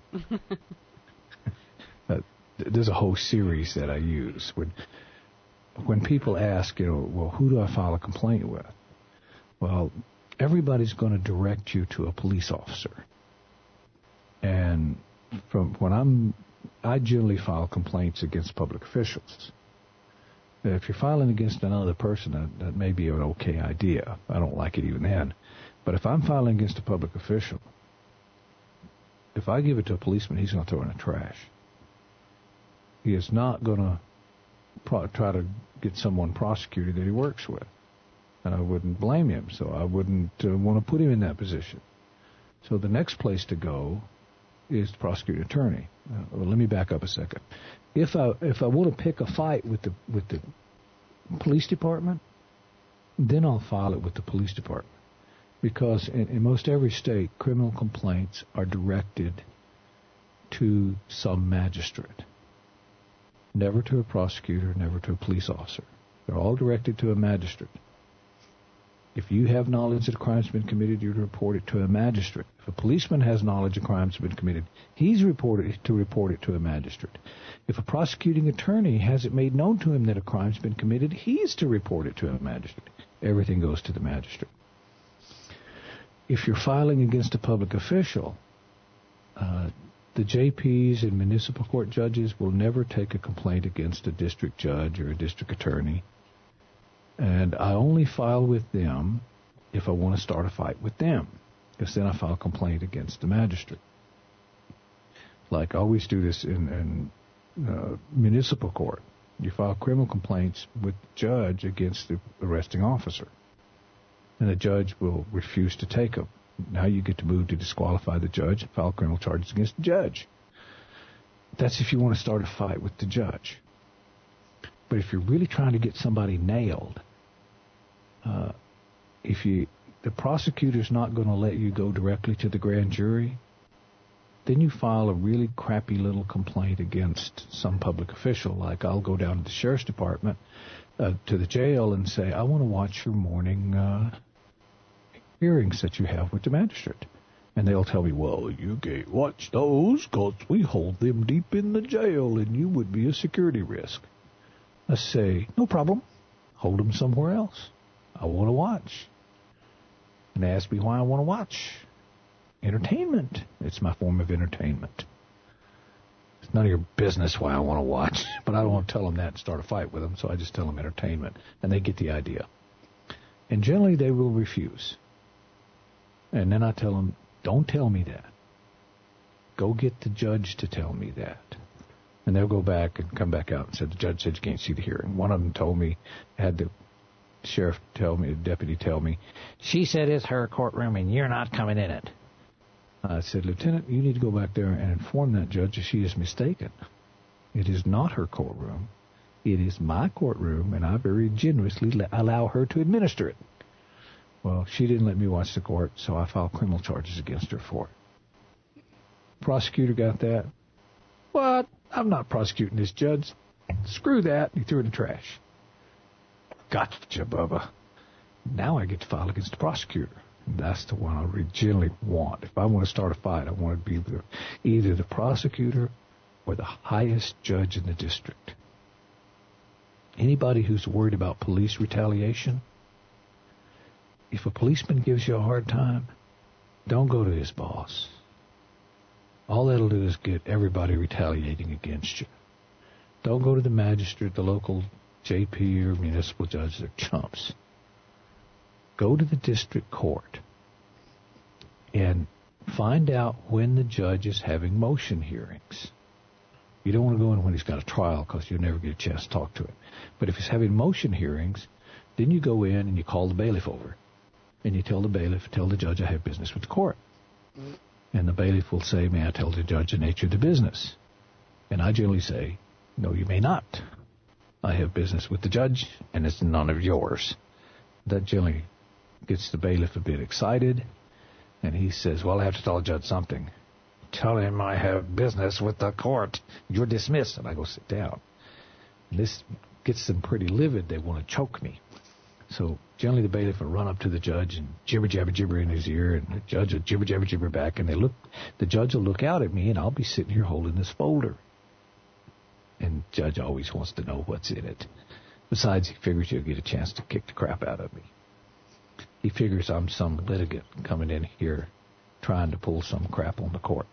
There's a whole series that I use. When people ask, well, who do I file a complaint with? Well, everybody's going to direct you to a police officer. And I generally file complaints against public officials. If you're filing against another person, that may be an okay idea. I don't like it even then. But if I'm filing against a public official, if I give it to a policeman, he's going to throw it in the trash. He is not going to try to get someone prosecuted that he works with. And I wouldn't blame him, so I wouldn't want to put him in that position. So the next place to go is the prosecuting attorney. Well, let me back up a second. If I want to pick a fight with the police department, then I'll file it with the police department. Because in most every state, criminal complaints are directed to some magistrate. Never to a prosecutor, never to a police officer. They're all directed to a magistrate. If you have knowledge that a crime's been committed, you report it to a magistrate. If a policeman has knowledge a crime's been committed, he's reported to report it to a magistrate. If a prosecuting attorney has it made known to him that a crime's been committed, he's to report it to a magistrate. Everything goes to the magistrate. If you're filing against a public official, the JPs and municipal court judges will never take a complaint against a district judge or a district attorney. And I only file with them if I want to start a fight with them, because then I file a complaint against the magistrate. Like I always do this in municipal court. You file criminal complaints with the judge against the arresting officer. And the judge will refuse to take them. Now you get to move to disqualify the judge and file criminal charges against the judge. That's if you want to start a fight with the judge. But if you're really trying to get somebody nailed, the prosecutor's not going to let you go directly to the grand jury, then you file a really crappy little complaint against some public official. Like I'll go down to the sheriff's department, to the jail, and say, I want to watch your morning hearings that you have with the magistrate. And they'll tell me, well, you can't watch those because we hold them deep in the jail and you would be a security risk. I say, no problem. Hold them somewhere else. I want to watch. And they ask me why I want to watch. Entertainment. It's my form of entertainment. It's none of your business why I want to watch. But I don't want to tell them that and start a fight with them, so I just tell them entertainment. And they get the idea. And generally they will refuse. And then I tell them, don't tell me that. Go get the judge to tell me that. And they'll go back and come back out and say, the judge said you can't see the hearing. One of them told me, had the sheriff tell me, the deputy tell me, she said it's her courtroom and you're not coming in it. I said, Lieutenant, you need to go back there and inform that judge that she is mistaken. It is not her courtroom. It is my courtroom, and I very generously allow her to administer it. Well, she didn't let me watch the court, so I filed criminal charges against her for it. Prosecutor got that. What? I'm not prosecuting this judge. Screw that. He threw it in the trash. Gotcha, Bubba. Now I get to file against the prosecutor. That's the one I originally want. If I want to start a fight, I want to be either the prosecutor or the highest judge in the district. Anybody who's worried about police retaliation, if a policeman gives you a hard time, don't go to his boss. All that'll do is get everybody retaliating against you. Don't go to the magistrate, the local JP or municipal judge. They're chumps. Go to the district court and find out when the judge is having motion hearings. You don't want to go in when he's got a trial because you'll never get a chance to talk to him. But if he's having motion hearings, then you go in and you call the bailiff over. And you tell the bailiff, tell the judge I have business with the court. And the bailiff will say, may I tell the judge the nature of the business? And I generally say, no, you may not. I have business with the judge, and it's none of yours. That generally gets the bailiff a bit excited, and he says, well, I have to tell the judge something. Tell him I have business with the court. You're dismissed. And I go sit down. And this gets them pretty livid. They want to choke me. So generally the bailiff will run up to the judge and jibber, jabber, jibber in his ear, and the judge will jibber, jabber, jibber back, and the judge will look out at me, and I'll be sitting here holding this folder. And the judge always wants to know what's in it. Besides, he figures he'll get a chance to kick the crap out of me. He figures I'm some litigant coming in here trying to pull some crap on the court.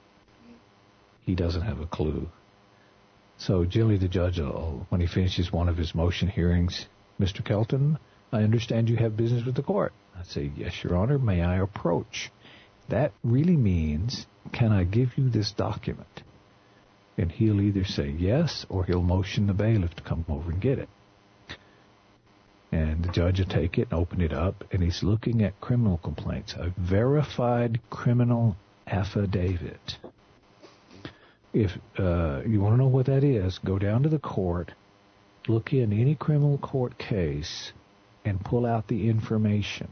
He doesn't have a clue. So generally the judge will, when he finishes one of his motion hearings, Mr. Kelton, I understand you have business with the court. I say, yes, Your Honor, may I approach? That really means, can I give you this document? And he'll either say yes, or he'll motion the bailiff to come over and get it. And the judge will take it and open it up, and he's looking at criminal complaints, a verified criminal affidavit. If you want to know what that is, go down to the court, look in any criminal court case, and pull out the information.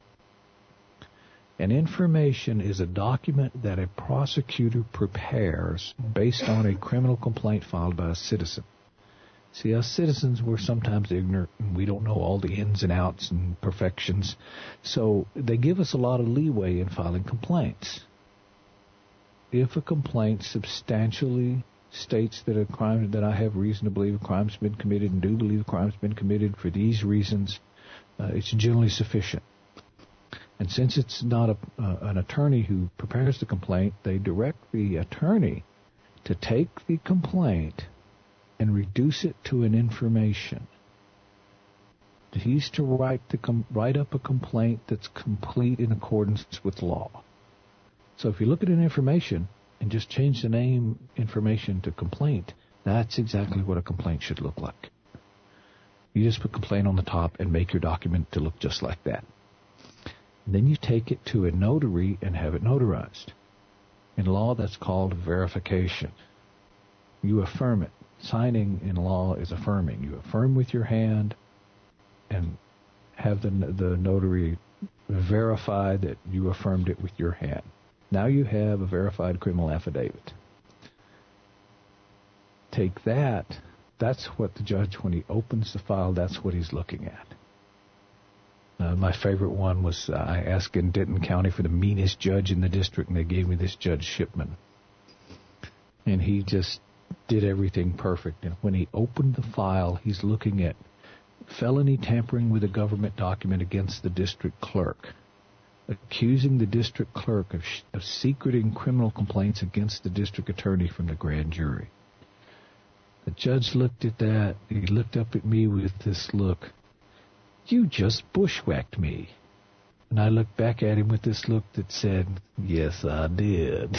An information is a document that a prosecutor prepares based on a criminal complaint filed by a citizen. See, us citizens, we're sometimes ignorant, and we don't know all the ins and outs and perfections. So they give us a lot of leeway in filing complaints. If a complaint substantially states that a crime, that I have reason to believe a crime's been committed and do believe a crime's been committed for these reasons, it's generally sufficient. And since it's not an attorney who prepares the complaint, they direct the attorney to take the complaint and reduce it to an information. He's to write up a complaint that's complete in accordance with law. So if you look at an information and just change the name information to complaint, that's exactly what a complaint should look like. You just put complaint on the top and make your document to look just like that. And then you take it to a notary and have it notarized. In law, that's called verification. You affirm it. Signing in law is affirming. You affirm with your hand and have the notary verify that you affirmed it with your hand. Now you have a verified criminal affidavit. Take that. That's what the judge, when he opens the file, that's what he's looking at. My favorite one was I asked in Denton County for the meanest judge in the district, and they gave me this Judge Shipman. And he just did everything perfect. And when he opened the file, he's looking at felony tampering with a government document against the district clerk, accusing the district clerk of secreting criminal complaints against the district attorney from the grand jury. The judge looked at that. He looked up at me with this look. You just bushwhacked me. And I looked back at him with this look that said, yes, I did.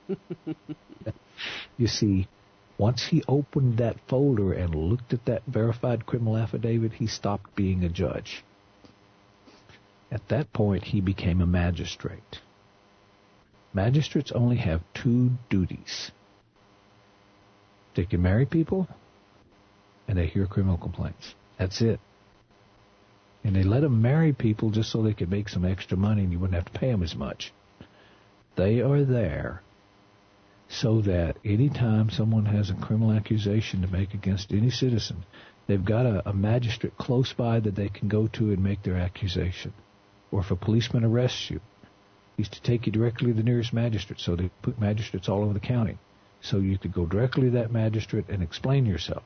You see, once he opened that folder and looked at that verified criminal affidavit, he stopped being a judge. At that point, he became a magistrate. Magistrates only have two duties. They can marry people, and they hear criminal complaints. That's it. And they let them marry people just so they could make some extra money and you wouldn't have to pay them as much. They are there so that any time someone has a criminal accusation to make against any citizen, they've got a magistrate close by that they can go to and make their accusation. Or if a policeman arrests you, he's to take you directly to the nearest magistrate. So they put magistrates all over the county. So you could go directly to that magistrate and explain yourself.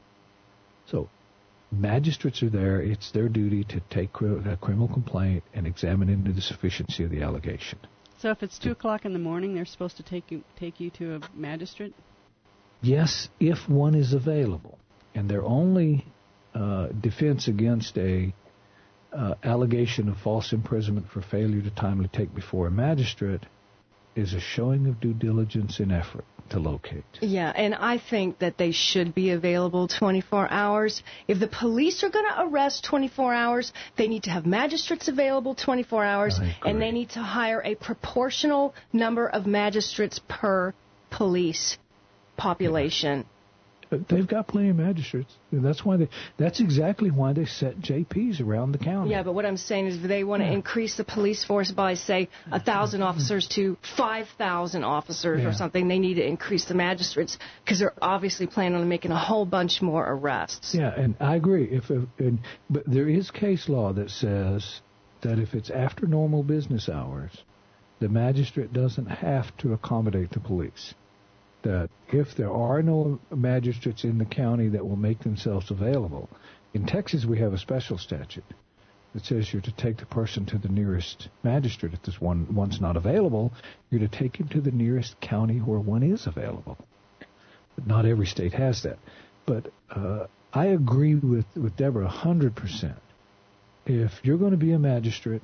So magistrates are there. It's their duty to take a criminal complaint and examine into the sufficiency of the allegation.
So if it's 2 o'clock in the morning, they're supposed to take you to a magistrate?
Yes, if one is available. And their only defense against a allegation of false imprisonment for failure to timely take before a magistrate is a showing of due diligence and effort to locate.
Yeah, and I think that they should be available 24 hours. If the police are going to arrest 24 hours, they need to have magistrates available 24 hours, and they need to hire a proportional number of magistrates per police population.
Yeah. They've got plenty of magistrates. That's exactly why they set JPs around the county.
Yeah, but what I'm saying is if they want to increase the police force by, say, 1,000 officers to 5,000 officers or something, they need to increase the magistrates because they're obviously planning on making a whole bunch more arrests.
Yeah, and I agree. But there is case law that says that if it's after normal business hours, the magistrate doesn't have to accommodate the police. That if there are no magistrates in the county that will make themselves available, in Texas we have a special statute that says you're to take the person to the nearest magistrate. If this one's not available, you're to take him to the nearest county where one is available. But not every state has that. But I agree with Deborah 100%. If you're going to be a magistrate,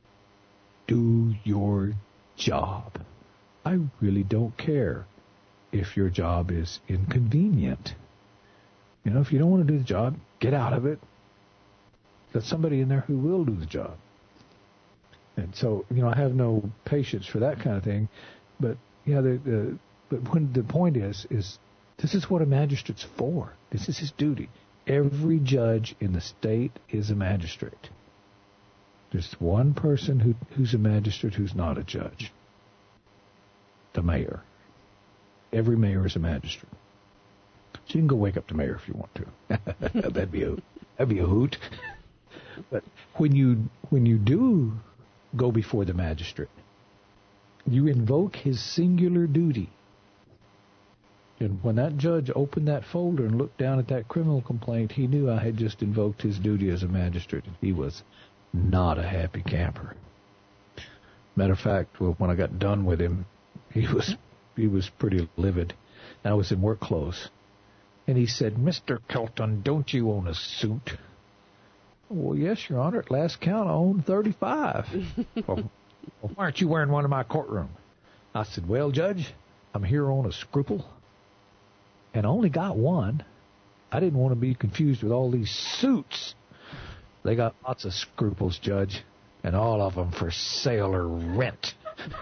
do your job. I really don't care if your job is inconvenient. If you don't want to do the job, get out of it. There's somebody in there who will do the job. And so, I have no patience for that kind of thing. But, But when the point is this is what a magistrate's for. This is his duty. Every judge in the state is a magistrate. There's one person who's a magistrate who's not a judge. The mayor. Every mayor is a magistrate. So you can go wake up the mayor if you want to. That'd be a hoot. But when you do go before the magistrate, you invoke his singular duty. And when that judge opened that folder and looked down at that criminal complaint, he knew I had just invoked his duty as a magistrate, and he was not a happy camper. Matter of fact, when I got done with him, he was pretty livid. I was in work clothes. And he said, "Mr. Kelton, don't you own a suit?" "Well, yes, Your Honor. At last count, I own 35. Well, why aren't you wearing one in my courtroom?" I said, "Well, Judge, I'm here on a scruple. And I only got one. I didn't want to be confused with all these suits. They got lots of scruples, Judge, and all of them for sale or rent."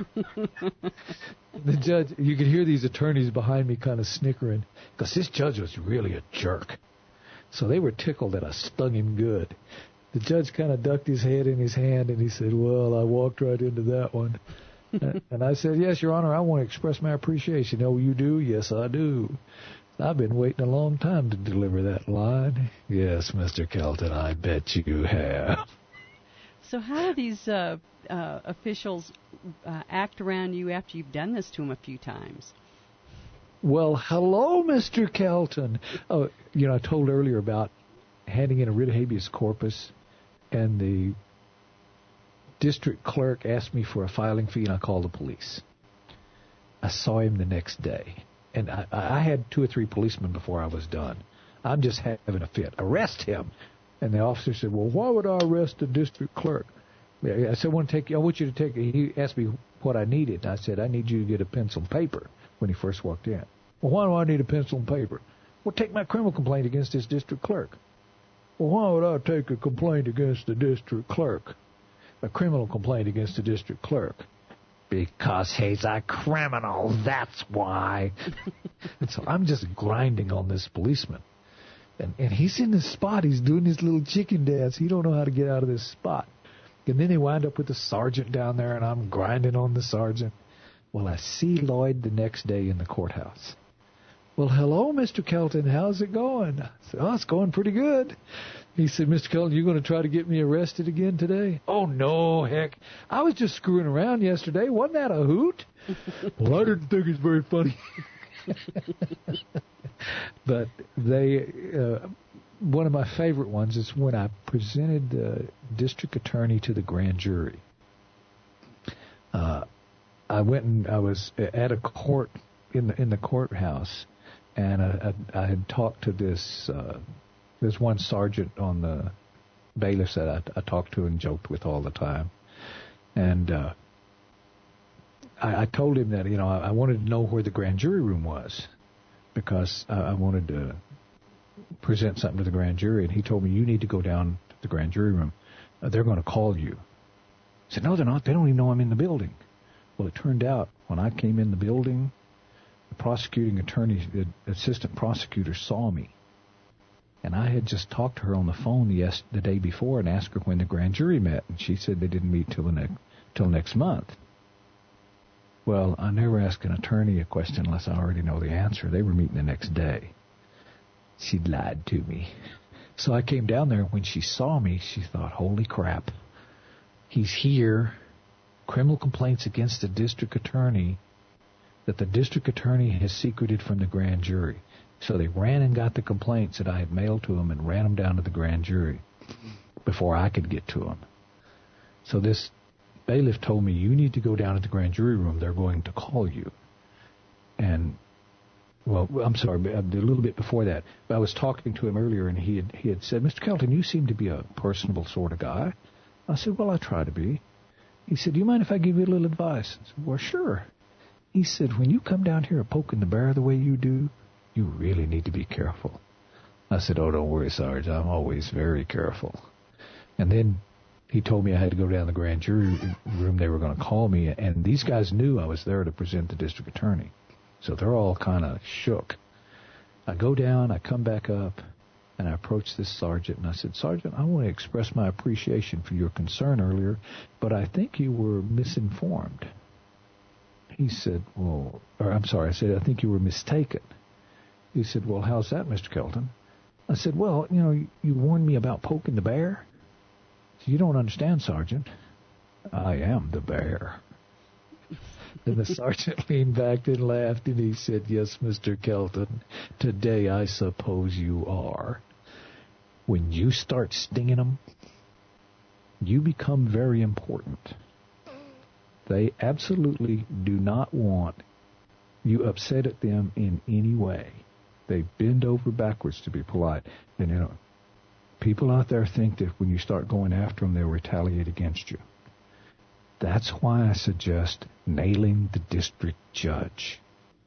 The judge, you could hear these attorneys behind me kind of snickering, because this judge was really a jerk. So they were tickled that I stung him good. The judge kind of ducked his head in his hand, and he said, "Well, I walked right into that one." And I said, "Yes, Your Honor, I want to express my appreciation." "Oh, you do?" "Yes, I do. I've been waiting a long time to deliver that line." "Yes, Mr. Kelton, I bet you have."
So how do these officials act around you after you've done this to them a few times?
"Well, hello, Mr. Kelton." Oh, I told earlier about handing in a writ of habeas corpus, and the district clerk asked me for a filing fee, and I called the police. I saw him the next day, and I had 2 or 3 policemen before I was done. I'm just having a fit. "Arrest him." And the officer said, "Well, why would I arrest the district clerk?" I said, I want you to take, he asked me what I needed. And I said, "I need you to get a pencil and paper," when he first walked in. "Well, why do I need a pencil and paper?" "Well, take my criminal complaint against this district clerk." "Well, why would I take a complaint against the district clerk? A criminal complaint against the district clerk?" "Because he's a criminal, that's why." And so I'm just grinding on this policeman. And he's in this spot. He's doing his little chicken dance. He don't know how to get out of this spot. And then they wind up with the sergeant down there, and I'm grinding on the sergeant. Well, I see Lloyd the next day in the courthouse. "Well, hello, Mr. Kelton. How's it going?" I said, "Oh, it's going pretty good." He said, "Mr. Kelton, you going to try to get me arrested again today?" "Oh, no, heck. I was just screwing around yesterday. Wasn't that a hoot?" "Well, I didn't think it's very funny." But one of my favorite ones is when I presented the district attorney to the grand jury. I went and I was at a court in the courthouse, and I had talked to this one sergeant on the bailiffs that I talked to and joked with all the time, and I told him that I wanted to know where the grand jury room was, because I wanted to present something to the grand jury, and he told me, "You need to go down to the grand jury room. They're going to call you." I said, "No, they're not. They don't even know I'm in the building." Well, it turned out when I came in the building, the prosecuting attorney, the assistant prosecutor, saw me. And I had just talked to her on the phone the day before and asked her when the grand jury met, and she said they didn't meet till next month. Well, I never ask an attorney a question unless I already know the answer. They were meeting the next day. She lied to me. So I came down there, and when she saw me, she thought, "Holy crap. He's here. Criminal complaints against the district attorney that the district attorney has secreted from the grand jury." So they ran and got the complaints that I had mailed to them and ran them down to the grand jury before I could get to them. So this bailiff told me, "You need to go down to the grand jury room. They're going to call you." And, well, I'm sorry, a little bit before that. I was talking to him earlier, and he had said, "Mr. Kelton, you seem to be a personable sort of guy." I said, "Well, I try to be." He said, "Do you mind if I give you a little advice?" I said, "Well, sure." He said, "When you come down here poking the bear the way you do, you really need to be careful." I said, "Oh, don't worry, Sarge. I'm always very careful." And then he told me I had to go down to the grand jury room. They were going to call me, and these guys knew I was there to present the district attorney. So they're all kind of shook. I go down, I come back up, and I approach this sergeant, and I said, Sergeant, I want to express my appreciation for your concern earlier, but I think you were misinformed. He said, I said, I think you were mistaken. He said, well, how's that, Mr. Kelton? I said, well, you warned me about poking the bear. So you don't understand, Sergeant. I am the bear. And the sergeant leaned back and laughed, and he said, yes, Mr. Kelton, today I suppose you are. When you start stinging them, you become very important. They absolutely do not want you upset at them in any way. They bend over backwards to be polite. And, people out there think that when you start going after them, they'll retaliate against you. That's why I suggest nailing the district judge.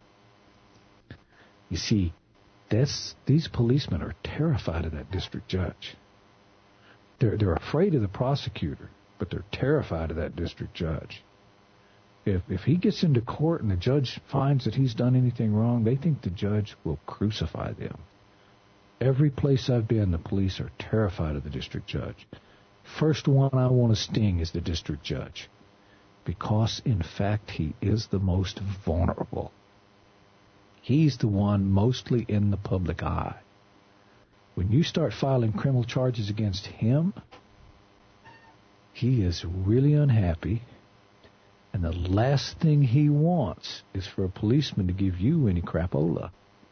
You see, these policemen are terrified of that district judge. They're afraid of the prosecutor, but they're terrified of that district judge. If he gets into court and the judge finds that he's done anything wrong, they think the judge will crucify them. Every place I've been, the police are terrified of the district judge. First one I want to sting is the district judge, because, in fact, he is the most vulnerable. He's the one mostly in the public eye. When you start filing criminal charges against him, he is really unhappy, and the last thing he wants is for a policeman to give you any crapola.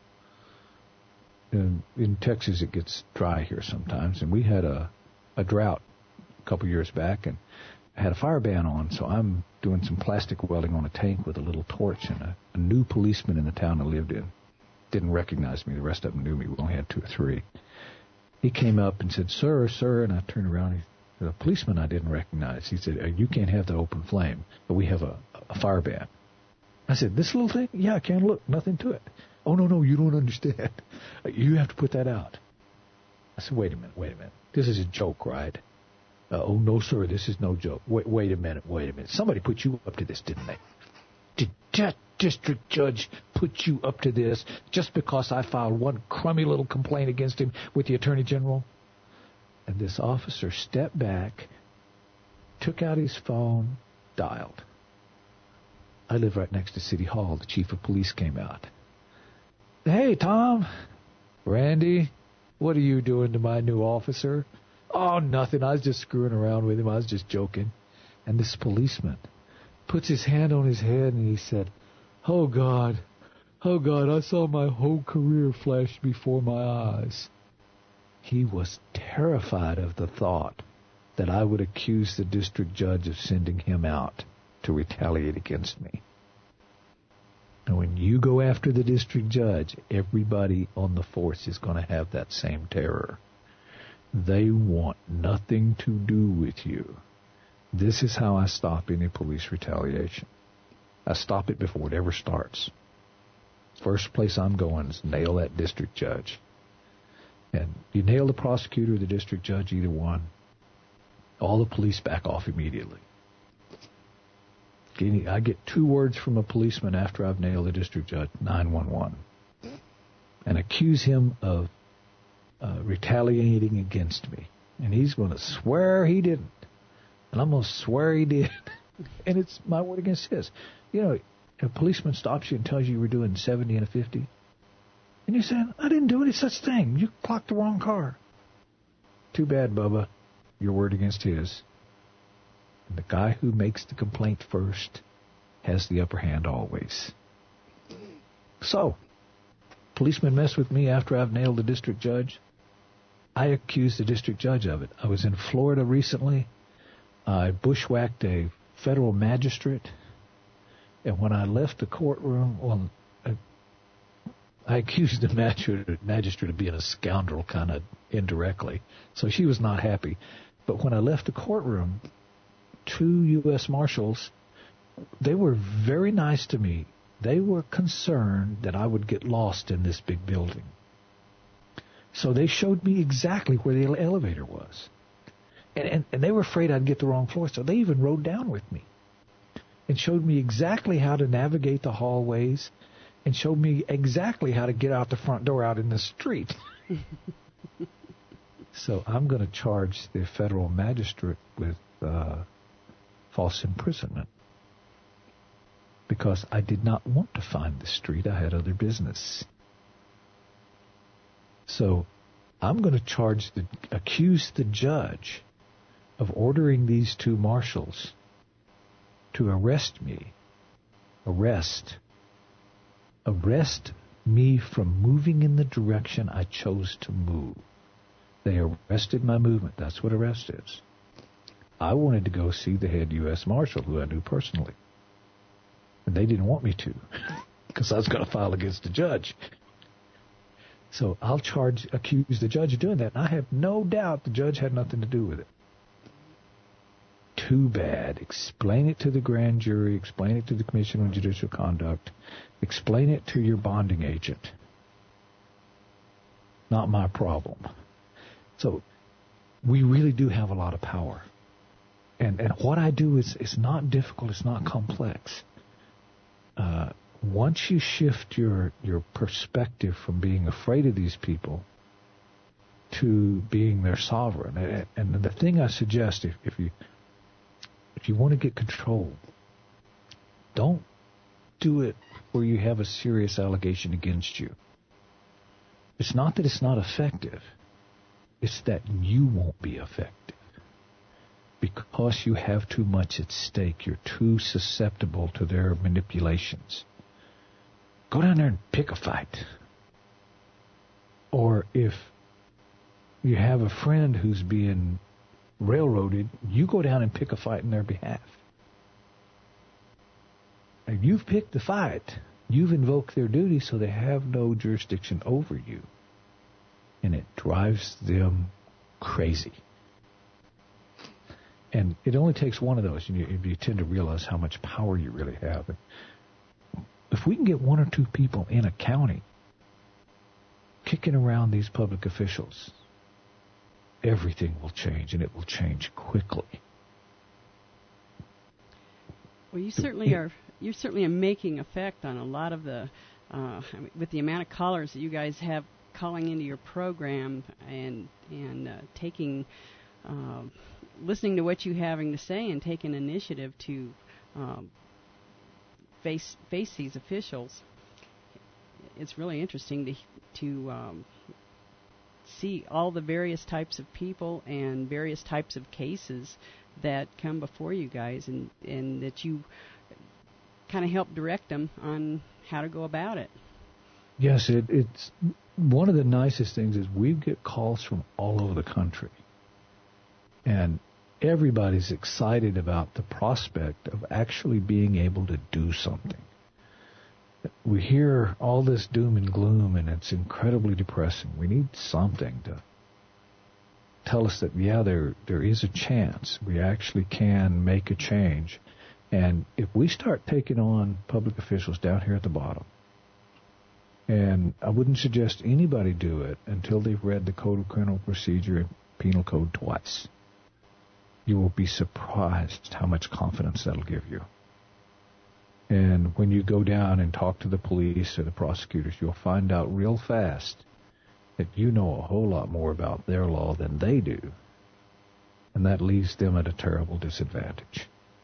In Texas, it gets dry here sometimes, and we had a drought a couple years back, and I had a fire ban on, so I'm doing some plastic welding on a tank with a little torch, and a new policeman in the town I lived in didn't recognize me. The rest of them knew me. We only had 2 or 3. He came up and said, sir, and I turned around. The policeman I didn't recognize. He said, you can't have that open flame, but we have a fire ban. I said, this little thing? Yeah, I can. Look, nothing to it. Oh, no, you don't understand. You have to put that out. I said, wait a minute. This is a joke, right? Oh, no, sir, this is no joke. Wait a minute. Somebody put you up to this, didn't they? Did that district judge put you up to this just because I filed one crummy little complaint against him with the Attorney General? And this officer stepped back, took out his phone, dialed. I live right next to City Hall. The chief of police came out. Hey, Tom. Randy, what are you doing to my new officer? Oh, nothing. I was just screwing around with him. I was just joking. And this policeman puts his hand on his head and he said, Oh, God, I saw my whole career flash before my eyes. He was terrified of the thought that I would accuse the district judge of sending him out to retaliate against me. And when you go after the district judge, everybody on the force is going to have that same terror. They want nothing to do with you. This is how I stop any police retaliation. I stop it before it ever starts. First place I'm going is nail that district judge. And you nail the prosecutor or the district judge, either one, all the police back off immediately. I get 2 words from a policeman after I've nailed the district judge, 911, and accuse him of retaliating against me. And he's going to swear he didn't. And I'm going to swear he did. And it's my word against his. If a policeman stops you and tells you were doing 70 and a 50, and you're saying, I didn't do any such thing. You clocked the wrong car. Too bad, Bubba. Your word against his. And the guy who makes the complaint first has the upper hand always. So, policemen mess with me after I've nailed the district judge. I accuse the district judge of it. I was in Florida recently. I bushwhacked a federal magistrate. And when I left the courtroom, I accused the magistrate of being a scoundrel kind of indirectly. So she was not happy. But when I left the courtroom, 2 U.S. Marshals, they were very nice to me. They were concerned that I would get lost in this big building. So they showed me exactly where the elevator was. And they were afraid I'd get the wrong floor, so they even rode down with me and showed me exactly how to navigate the hallways and showed me exactly how to get out the front door out in the street. So I'm going to charge the federal magistrate with false imprisonment because I did not want to find the street. I had other business. So I'm going to accuse the judge of ordering these two marshals to arrest me. Arrest me from moving in the direction I chose to move. They arrested my movement. That's what arrest is. I wanted to go see the head U.S. Marshal, who I knew personally. And they didn't want me to, because I was going to file against the judge. So I'll accuse the judge of doing that. And I have no doubt the judge had nothing to do with it. Too bad. Explain it to the grand jury. Explain it to the Commission on Judicial Conduct. Explain it to your bonding agent. Not my problem. So we really do have a lot of power. And what I do is not difficult. It's not complex. Once you shift your perspective from being afraid of these people to being their sovereign, and the thing I suggest, if you want to get control, don't do it where you have a serious allegation against you. It's not that it's not effective. It's that you won't be effective. Because you have too much at stake. You're too susceptible to their manipulations. Go down there and pick a fight. Or if you have a friend who's being railroaded, you go down and pick a fight in their behalf. And you've picked the fight. You've invoked their duty, so they have no jurisdiction over you. And it drives them crazy. And it only takes one of those, and you tend to realize how much power you really have. If we can get one or two people in a county kicking around these public officials, everything will change, and it will change quickly.
Well, you certainly are. You certainly are making effect on a lot of the, with the amount of callers that you guys have calling into your program and taking, listening to what you're having to say and taking initiative to face these officials. It's really interesting to see all the various types of people and various types of cases that come before you guys, and that you kind of help direct them on how to go about it.
Yes, it's one of the nicest things is we get calls from all over the country, and everybody's excited about the prospect of actually being able to do something. We hear all this doom and gloom, and it's incredibly depressing. We need something to tell us that, yeah, there is a chance. We actually can make a change. And if we start taking on public officials down here at the bottom, and I wouldn't suggest anybody do it until they've read the Code of Criminal Procedure and Penal Code twice, you will be surprised how much confidence that'll give you. And when you go down and talk to the police or the prosecutors, you'll find out real fast that you know a whole lot more about their law than they do. And that leaves them at a terrible disadvantage.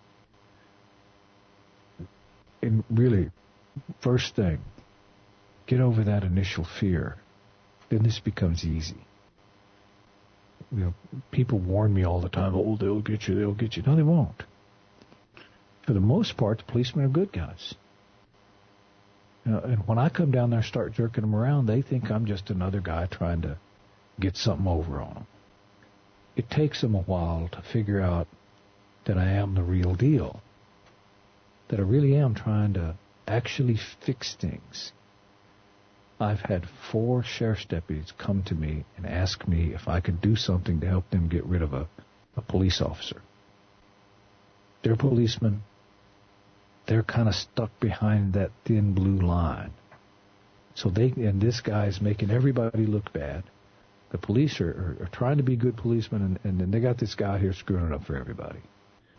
And really, first thing, get over that initial fear. Then this becomes easy. You know, people warn me all the time, oh, they'll get you, they'll get you. No, they won't. For the most part, the policemen are good guys. You know, and when I come down there and start jerking them around, they think I'm just another guy trying to get something over on them. It takes them a while to figure out that I am the real deal, that I really am trying to actually fix things. I've had 4 sheriff's deputies come to me and ask me if I could do something to help them get rid of a police officer. They're policemen. They're kind of stuck behind that thin blue line. So and this guy's making everybody look bad. The police are trying to be good policemen, and then they got this guy here screwing it up for everybody.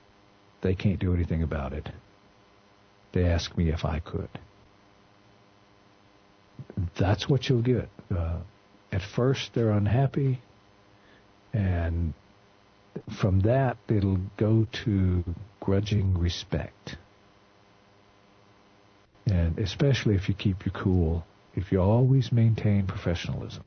They can't do anything about it. They asked me if I could. that's what you'll get. At first, they're unhappy, and from that, it'll go to grudging respect. And especially if you keep your cool, if you always maintain professionalism.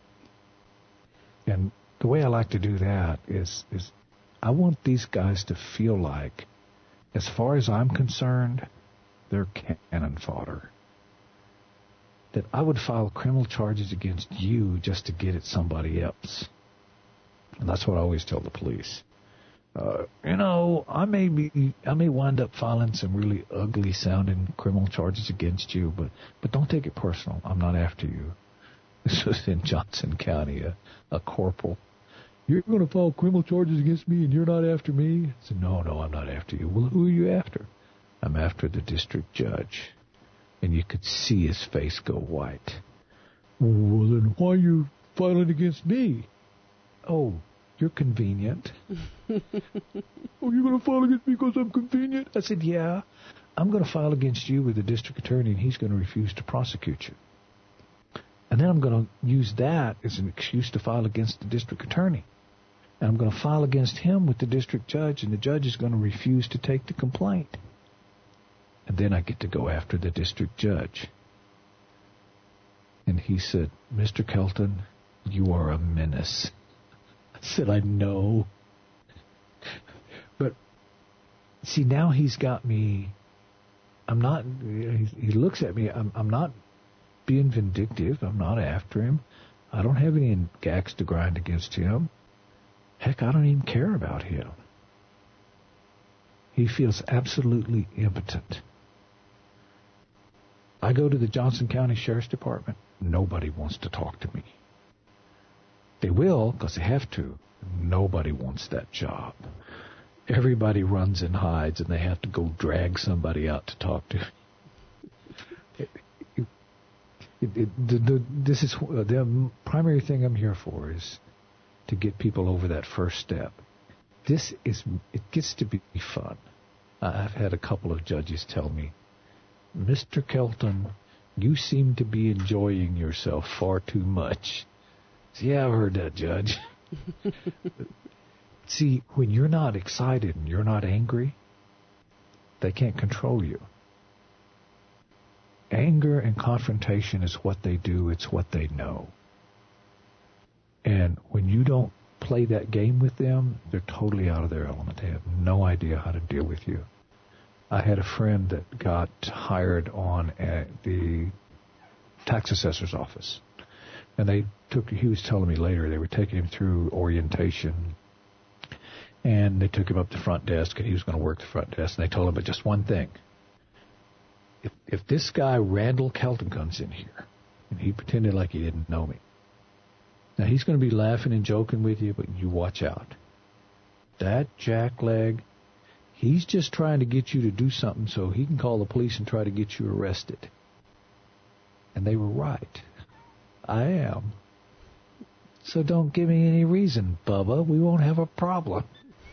And the way I like to do that is I want these guys to feel like, as far as I'm concerned, they're cannon fodder. That I would file criminal charges against you just to get at somebody else. And that's what I always tell the police. I may wind up filing some really ugly sounding criminal charges against you, but don't take it personal. I'm not after you. This was in Johnson County, a corporal. You're going to file criminal charges against me and you're not after me? I said, no, I'm not after you. Well, who are you after? I'm after the district judge. And you could see his face go white. Well, then why are you filing against me? Oh, you're convenient. Oh, you're going to file against me because I'm convenient? I said, yeah. I'm going to file against you with the district attorney, and he's going to refuse to prosecute you. And then I'm going to use that as an excuse to file against the district attorney. And I'm going to file against him with the district judge, and the judge is going to refuse to take the complaint. And then I get to go after the district judge. And he said, Mr. Kelton, you are a menace. I said, I know. But, see, now he's got me. He looks at me. I'm not being vindictive. I'm not after him. I don't have any gags to grind against him. Heck, I don't even care about him. He feels absolutely impotent. I go to the Johnson County Sheriff's Department. Nobody wants to talk to me. They will because they have to. Nobody wants that job. Everybody runs and hides, and they have to go drag somebody out to talk to. This is the primary thing I'm here for, is to get people over that first step. It gets to be fun. I've had a couple of judges tell me, Mr. Kelton, you seem to be enjoying yourself far too much. Yeah, I've heard that, Judge. See, when you're not excited and you're not angry, they can't control you. Anger and confrontation is what they do. It's what they know. And when you don't play that game with them, they're totally out of their element. They have no idea how to deal with you. I had a friend that got hired on at the tax assessor's office. And he was telling me later, they were taking him through orientation. And they took him up to the front desk, and he was going to work the front desk. And they told him, but just one thing. If this guy, Randall Kelton, comes in here, and he pretended like he didn't know me, now he's going to be laughing and joking with you, but you watch out. That jackleg, he's just trying to get you to do something so he can call the police and try to get you arrested. And they were right. I am. So don't give me any reason, Bubba. We won't have a problem.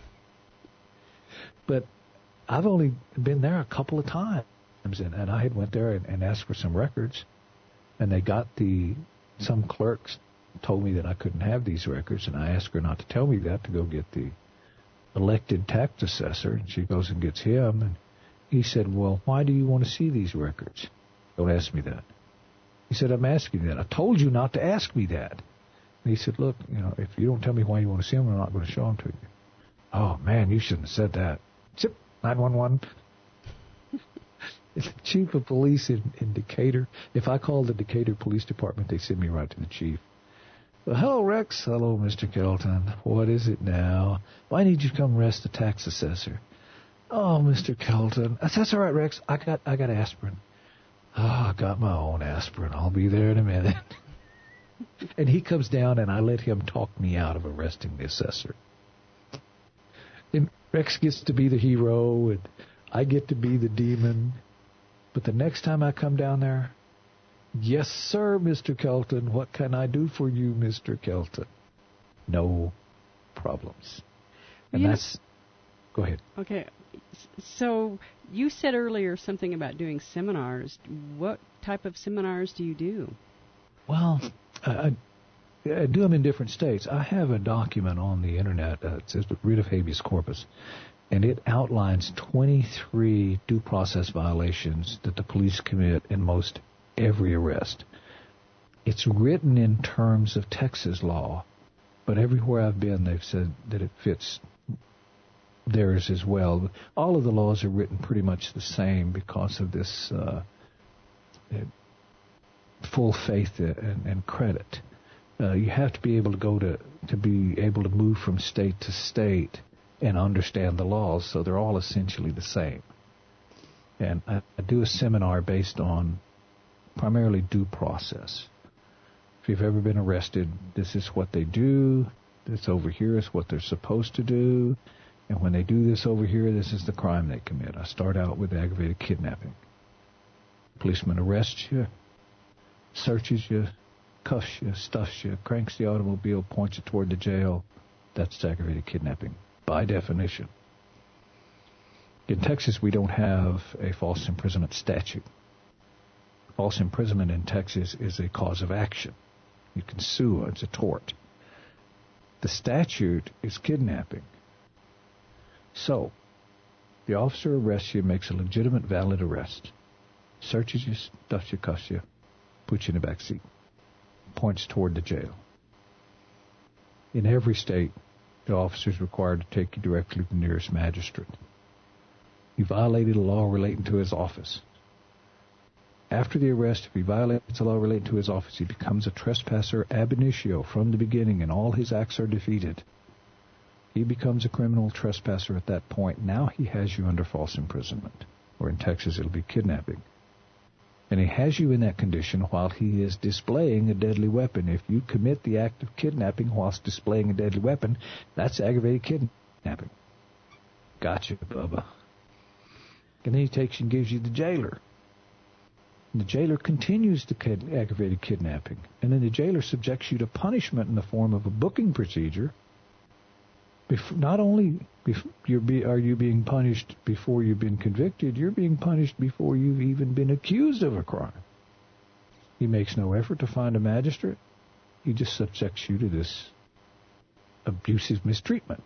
But I've only been there a couple of times, and I had went there and asked for some records, and they got some clerks told me that I couldn't have these records, and I asked her not to tell me that, to go get the elected tax assessor, and she goes and gets him, and he said, well, why do you want to see these records? Don't ask me that. He said, I'm asking you that. I told you not to ask me that. And he said, look, if you don't tell me why you want to see them, I'm not going to show them to you. Oh, man, you shouldn't have said that. Zip, 911. The chief of police in Decatur. If I call the Decatur Police Department, they send me right to the chief. Well, hello, Rex. Hello, Mr. Kelton. What is it now? Why need you to come arrest the tax assessor? Oh, Mr. Kelton. That's all right, Rex. I got aspirin. Oh, I got my own aspirin. I'll be there in a minute. And he comes down, and I let him talk me out of arresting the assessor. And Rex gets to be the hero, and I get to be the demon. But the next time I come down there, yes, sir, Mr. Kelton. What can I do for you, Mr. Kelton? No problems. And go ahead.
Okay. So you said earlier something about doing seminars. What type of seminars do you do?
Well, I do them in different states. I have a document on the internet. It says writ of habeas corpus, and it outlines 23 due process violations that the police commit in most every arrest. It's written in terms of Texas law, but everywhere I've been, they've said that it fits theirs as well. All of the laws are written pretty much the same because of this full faith and credit. You have to be able to be able to move from state to state and understand the laws, so they're all essentially the same. And I do a seminar based on primarily due process. If you've ever been arrested, this is what they do. This over here is what they're supposed to do. And when they do this over here, this is the crime they commit. I start out with aggravated kidnapping. Policeman arrests you, searches you, cuffs you, stuffs you, cranks the automobile, points you toward the jail. That's aggravated kidnapping, by definition. In Texas, we don't have a false imprisonment statute. False imprisonment in Texas is a cause of action. You can sue. It's a tort. The statute is kidnapping. So, the officer arrests you, makes a legitimate, valid arrest, searches you, stuffs you, cuffs you, puts you in the back seat, points toward the jail. In every state, the officer is required to take you directly to the nearest magistrate. He violated a law relating to his office. After the arrest, if he violates a law relating to his office, he becomes a trespasser ab initio from the beginning, and all his acts are defeated. He becomes a criminal trespasser at that point. Now he has you under false imprisonment, or in Texas it'll be kidnapping. And he has you in that condition while he is displaying a deadly weapon. If you commit the act of kidnapping whilst displaying a deadly weapon, that's aggravated kidnapping. Gotcha, Bubba. And then he takes you and gives you the jailer. And the jailer continues the aggravated kidnapping. And then the jailer subjects you to punishment in the form of a booking procedure. Not only are you being punished before you've been convicted, you're being punished before you've even been accused of a crime. He makes no effort to find a magistrate. He just subjects you to this abusive mistreatment.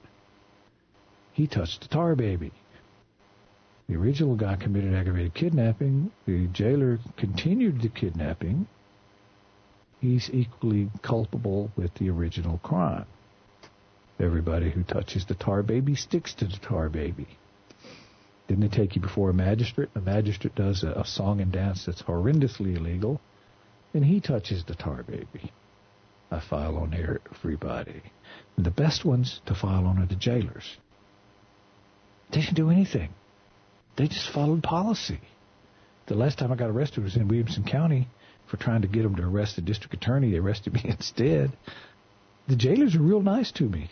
He touched the tar baby. The original guy committed aggravated kidnapping. The jailer continued the kidnapping. He's equally culpable with the original crime. Everybody who touches the tar baby sticks to the tar baby. Then they take you before a magistrate. The magistrate does a song and dance that's horrendously illegal, and he touches the tar baby. I file on everybody. And the best ones to file on are the jailers. They didn't do anything. They just followed policy. The last time I got arrested was in Williamson County for trying to get them to arrest the district attorney. They arrested me instead. The jailers are real nice to me.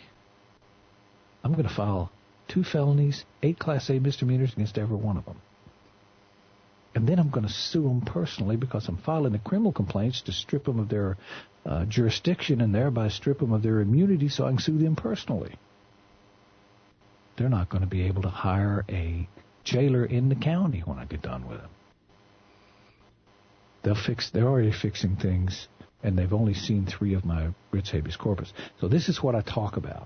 I'm going to file 2 felonies, 8 Class A misdemeanors against every one of them. And then I'm going to sue them personally because I'm filing the criminal complaints to strip them of their jurisdiction and thereby strip them of their immunity so I can sue them personally. They're not going to be able to hire a jailer in the county when I get done with them. They're already fixing things, and they've only seen 3 of my writs habeas corpus. So this is what I talk about.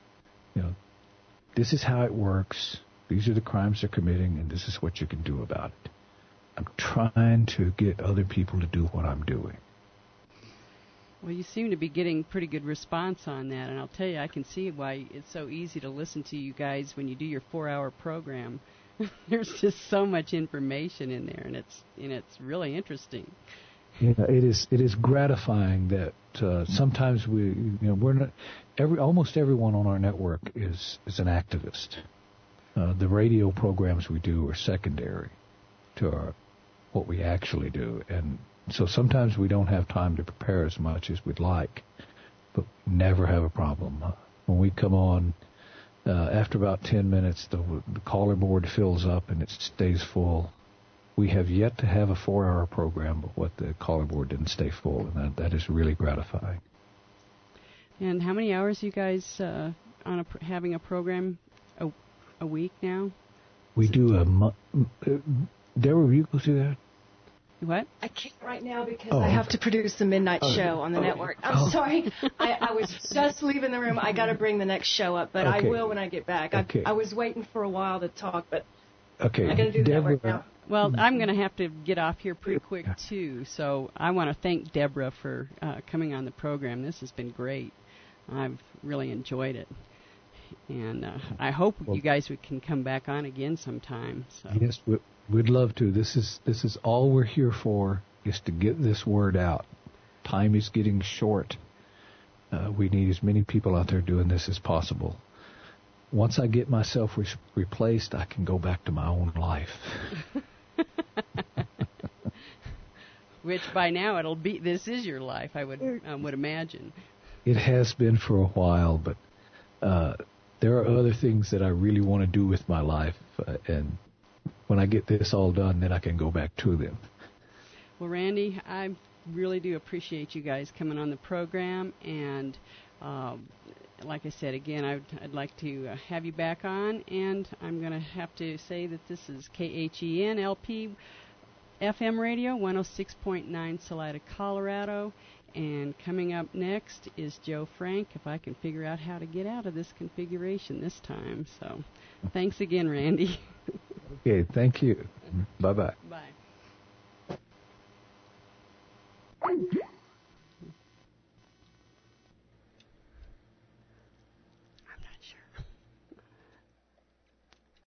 This is how it works. These are the crimes they're committing, and this is what you can do about it. I'm trying to get other people to do what I'm doing.
Well, you seem to be getting pretty good response on that, and I'll tell you, I can see why it's so easy to listen to you guys when you do your 4-hour program. There's just so much information in there, and it's really interesting.
Yeah, it is gratifying that sometimes we're not almost everyone on our network is an activist. The radio programs we do are secondary to what we actually do, and so sometimes we don't have time to prepare as much as we'd like, but never have a problem. When we come on, after about 10 minutes, the caller board fills up and it stays full. We have yet to have a 4-hour program, but what the caller board didn't stay full, and that is really gratifying.
And how many hours are you guys having a program a week now?
We do Deborah, will you go through that?
What?
I can't right now because I have to produce the midnight show on the network. I'm sorry. I was just leaving the room. I got to bring the next show up, but I will when I get back. I was waiting for a while to talk, but I got to do the network now.
Well, I'm going to have to get off here pretty quick, too. So I want to thank Deborah for coming on the program. This has been great. I've really enjoyed it. And I hope you guys can come back on again sometime. So.
Yes, we'd love to. This is all we're here for, is to get this word out. Time is getting short. We need as many people out there doing this as possible. Once I get myself replaced, I can go back to my own life.
Which by now this is your life, I would imagine.
It has been for a while, but there are other things that I really want to do with my life, and when I get this all done, then I can go back to them.
Well, Randy, I really do appreciate you guys coming on the program, and like I said, again, I'd like to have you back on, and I'm going to have to say that this is KHEN LP FM radio, 106.9 Salida, Colorado. And coming up next is Joe Frank, if I can figure out how to get out of this configuration this time. So thanks again, Randy.
Okay, thank you. Bye-bye.
Bye.